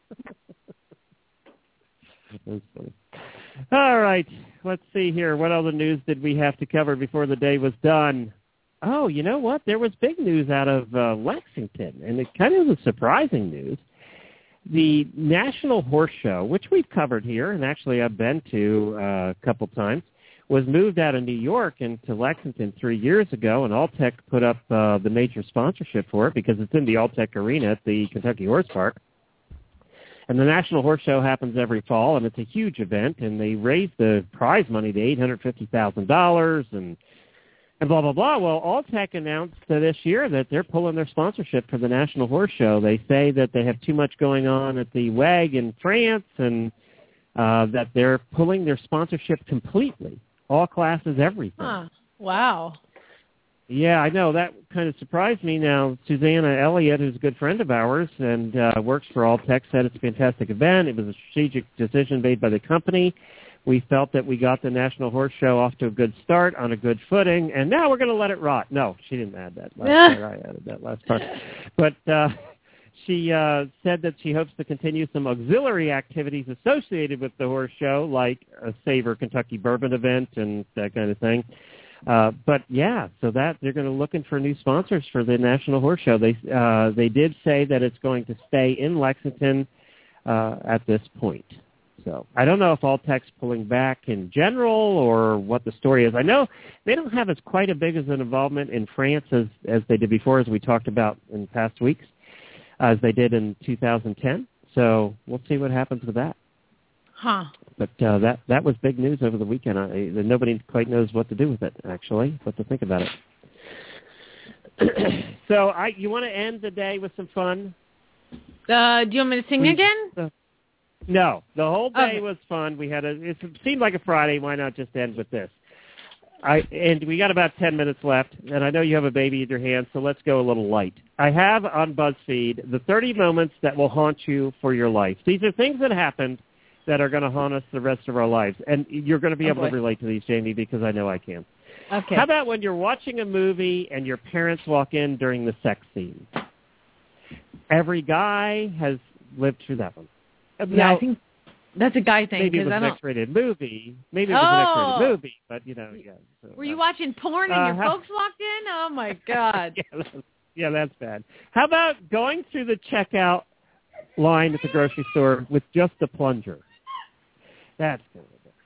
That's funny. All right. Let's see here. What other news did we have to cover before the day was done? Oh, you know what? There was big news out of uh, Lexington, and it kind of was surprising news. The National Horse Show, which we've covered here, and actually I've been to uh, a couple times, was moved out of New York into Lexington three years ago, and Alltech put up uh, the major sponsorship for it because it's in the Alltech Arena at the Kentucky Horse Park. And the National Horse Show happens every fall, and it's a huge event, and they raise the prize money to eight hundred fifty thousand dollars and and blah, blah, blah. Well, Alltech announced uh, this year that they're pulling their sponsorship for the National Horse Show. They say that they have too much going on at the W A G in France and uh, that they're pulling their sponsorship completely. All classes, everything. Huh. Wow. Yeah, I know. That kind of surprised me. Now, Susanna Elliott, who's a good friend of ours and uh, works for Alltech, said it's a fantastic event. It was a strategic decision made by the company. We felt that we got the National Horse Show off to a good start, on a good footing, and now we're going to let it rot. No, she didn't add that last part. I added that last part. But uh, she uh, said that she hopes to continue some auxiliary activities associated with the horse show, like a Savor Kentucky Bourbon event and that kind of thing. Uh, but yeah, so that they're going to looking for new sponsors for the National Horse Show. They uh, they did say that it's going to stay in Lexington uh, at this point. So I don't know if Alltech's pulling back in general or what the story is. I know they don't have as quite a big as an involvement in France as as they did before, as we talked about in past weeks, as they did in two thousand ten. So we'll see what happens with that. Huh. But uh, that that was big news over the weekend. I, nobody quite knows what to do with it, actually, what to think about it. So I, you want to end the day with some fun? Uh, do you want me to sing we, again? Uh, no, the whole day okay. was fun. We had a. It seemed like a Friday. Why not just end with this? I and we got about ten minutes left, and I know you have a baby in your hands, so let's go a little light. I have on BuzzFeed the thirty moments that will haunt you for your life. These are things that happened that are going to haunt us the rest of our lives, and you're going to be oh, able boy. to relate to these, Jamie, because I know I can. Okay. How about when you're watching a movie and your parents walk in during the sex scene? Every guy has lived through that one. Yeah, now, I think that's a guy thing. maybe it was I an don't... X-rated movie. Maybe it was oh. an X-rated movie, but, you know, yeah. So, Were you watching porn and uh, your how... folks walked in? Oh, my God. yeah, that's, yeah, that's bad. How about going through the checkout line at the grocery store with just a plunger? That's good.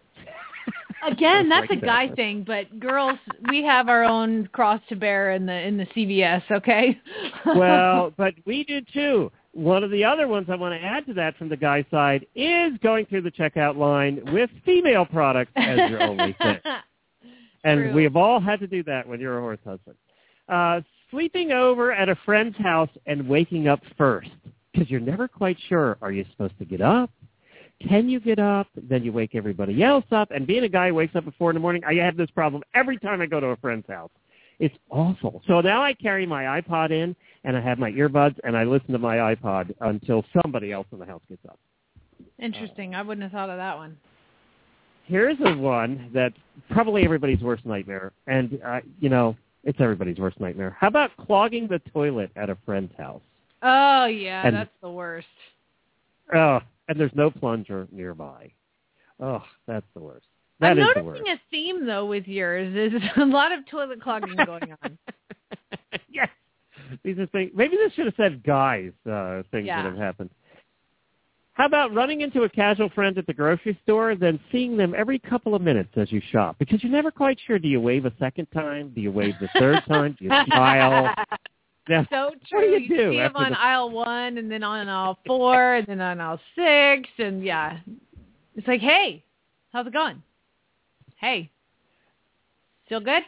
Again, that's, that's a guy that. thing, but girls, we have our own cross to bear in the in the C V S, okay? Well, but we do too. One of the other ones I want to add to that from the guy side is going through the checkout line with female products as your only thing. And True. we have all had to do that when you're a horse husband. Uh, sleeping over at a friend's house and waking up first because you're never quite sure, are you supposed to get up? Can you get up? Then you wake everybody else up. And being a guy who wakes up at four in the morning, I have this problem every time I go to a friend's house. It's awful. So now I carry my iPod in, and I have my earbuds, and I listen to my iPod until somebody else in the house gets up. Interesting. I wouldn't have thought of that one. Here's a one that's probably everybody's worst nightmare. And, uh, you know, it's everybody's worst nightmare. How about clogging the toilet at a friend's house? Oh, yeah, and, that's the worst. Oh, and there's no plunger nearby. Oh, that's the worst. That I'm is noticing the worst. a theme, though, with yours. There's a lot of toilet clogging going on. Yes. These are things. Maybe this should have said guys, uh, things Yeah. that have happened. How about running into a casual friend at the grocery store, then seeing them every couple of minutes as you shop? Because you're never quite sure. Do you wave a second time? Do you wave the third time? Do you smile? Yeah. So true. What do you, you do see them after on the... aisle one, and then on aisle four, and then on aisle six, and yeah, it's like, hey, how's it going? Hey, still good?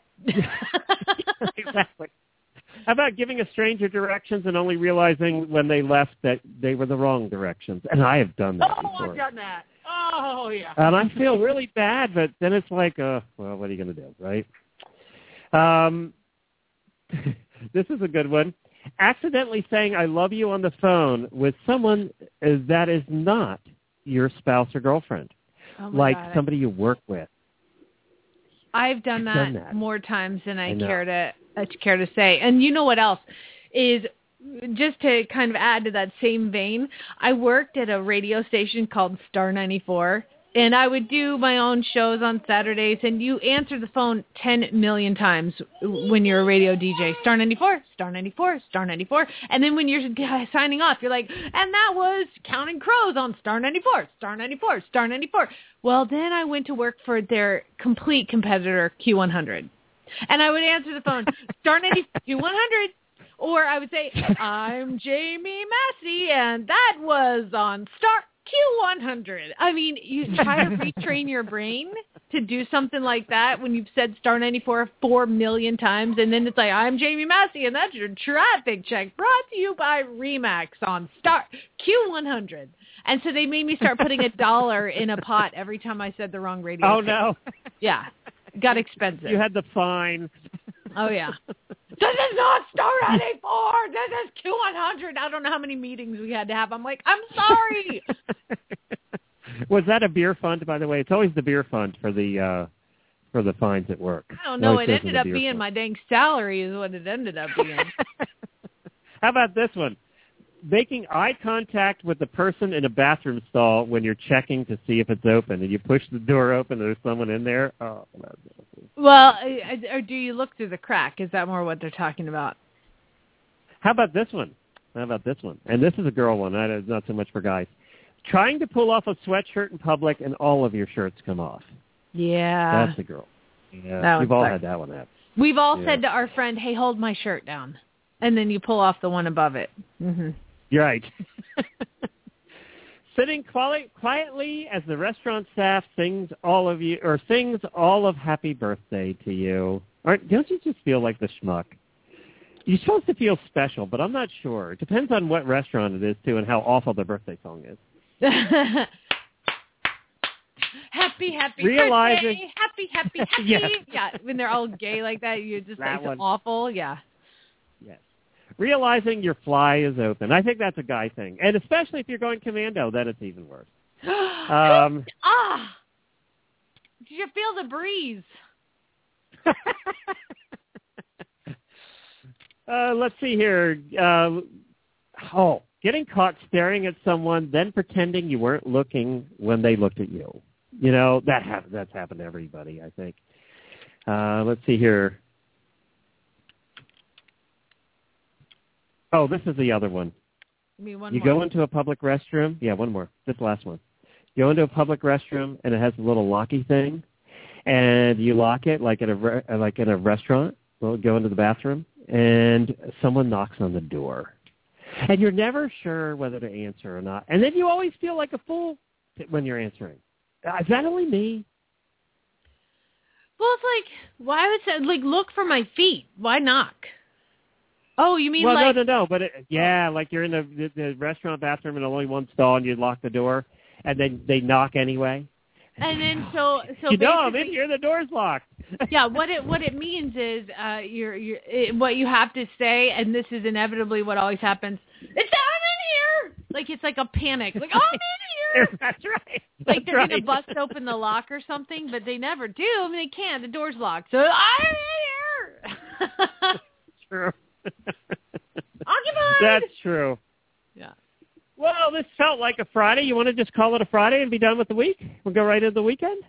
Exactly. How about giving a stranger directions and only realizing when they left that they were the wrong directions? And I have done that oh, before. I've done that. Oh, yeah. And I feel really bad, but then it's like, uh, well, what are you going to do, right? Um, this is a good one. Accidentally saying I love you on the phone with someone that is not your spouse or girlfriend, Oh my like God. somebody you work with. I've done that, done that. more times than I, I know. care to uh, care to say. And you know what else is, just to kind of add to that same vein, I worked at a radio station called Star ninety-four, and I would do my own shows on Saturdays, and you answer the phone ten million times when you're a radio D J. Star ninety-four, Star ninety-four, Star ninety-four. And then when you're signing off, you're like, and that was Counting Crows on Star ninety-four, Star ninety-four, Star ninety-four. Well, then I went to work for their complete competitor, Q one hundred. And I would answer the phone, Star ninety-four, Q one hundred. Or I would say, I'm Jamie Massey, and that was on Star Q one hundred. I mean, you try to retrain your brain to do something like that when you've said Star ninety-four four million times, and then it's like, I'm Jamie Massey, and that's your traffic check brought to you by Remax on Star Q one hundred. And so they made me start putting a dollar in a pot every time I said the wrong radio. Oh, thing. no. Yeah. Got expensive. You had the fine. Oh, yeah. This is not Star ninety-four. This is Q one hundred. I don't know how many meetings we had to have. I'm like, I'm sorry. Was that a beer fund, by the way? It's always the beer fund for the uh, for the fines at work. I don't know. Always It goes in ended the up beer being fund. my dang salary is what it ended up being. How about this one? Making eye contact with the person in a bathroom stall when you're checking to see if it's open, and you push the door open, and there's someone in there. Oh, that's awful. Well, uh, or do you look through the crack? Is that more what they're talking about? How about this one? How about this one? And this is a girl one. That is not so much for guys. Trying to pull off a sweatshirt in public and all of your shirts come off. Yeah. That's a girl. Yeah, That you've one all sucks. had that one happen. We've all Yeah. said to our friend, hey, hold my shirt down. And then you pull off the one above it. Mm-hmm. You're right. Sitting quali- quietly as the restaurant staff sings all of you or sings all of Happy Birthday to you. Aren't, don't you just feel like the schmuck? You're supposed to feel special, but I'm not sure. It depends on what restaurant it is, too, and how awful the birthday song is. Happy, happy Realizing- birthday, happy, happy, happy. Yes. Yeah, when they're all gay like that, you just That it's one. awful. Yeah. Yes. Realizing your fly is open. I think that's a guy thing. And especially if you're going commando, then it's even worse. Um, ah! Did you feel the breeze? uh, let's see here. Uh, oh, getting caught staring at someone, then pretending you weren't looking when they looked at you. You know, that ha- that's happened to everybody, I think. Uh, let's see here. Oh, this is the other one. Give me one You more. go into a public restroom. Yeah, one more. This last one. You go into a public restroom, and it has a little locky thing, and you lock it like at a re- like in a restaurant. Well, go into the bathroom, and someone knocks on the door, and you're never sure whether to answer or not. And then you always feel like a fool when you're answering. Is that only me? Well, it's like, why would say, like, look for my feet? Why knock? Oh, you mean well, like... no, no, no. But, it, yeah, like you're in the, the, the restaurant bathroom and only one stall, and you lock the door, and then they knock anyway. And then so... so you know, I'm in basically- here, the door's locked. yeah, what it what it means is uh, you're, you're, it, what you have to say, and this is inevitably what always happens, it's I'm in here! Like, it's like a panic. Like, oh, I'm in here! That's right. Like That's they're right. going to bust open the lock or something, but they never do. I mean, they can't. The door's locked. So, I'm in here! True. Occupied! That's true. Yeah. Well, this felt like a Friday. You want to just call it a Friday and be done with the week? We'll go right into the weekend?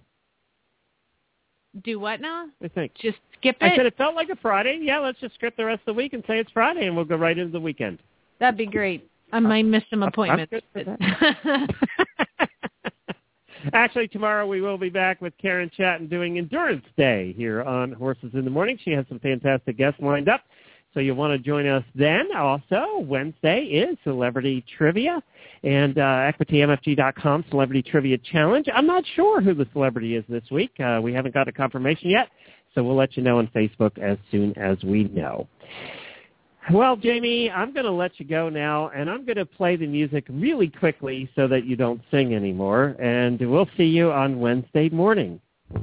Do what now? I think. Just skip it? I said it felt like a Friday. Yeah, let's just skip the rest of the week and say it's Friday, and we'll go right into the weekend. That'd be great. I might miss some appointments. I'm good for that. Actually, tomorrow we will be back with Karen Chatton doing Endurance Day here on Horses in the Morning. She has some fantastic guests lined up, so you'll want to join us then. Also, Wednesday is Celebrity Trivia and uh, equity m f g dot com Celebrity Trivia Challenge. I'm not sure who the celebrity is this week. Uh, we haven't got a confirmation yet, so we'll let you know on Facebook as soon as we know. Well, Jamie, I'm going to let you go now, and I'm going to play the music really quickly so that you don't sing anymore, and we'll see you on Wednesday morning.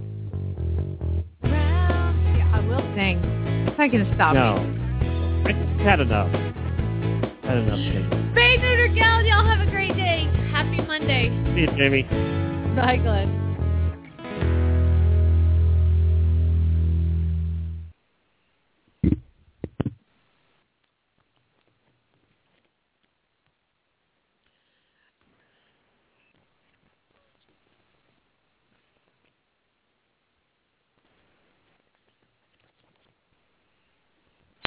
Yeah, I will sing. It's not going to stop no. me. I just had enough. Had enough. Jamie. Spay Neuter Gal, y'all have a great day. Happy Monday. See you, Jamie. Bye, Glenn.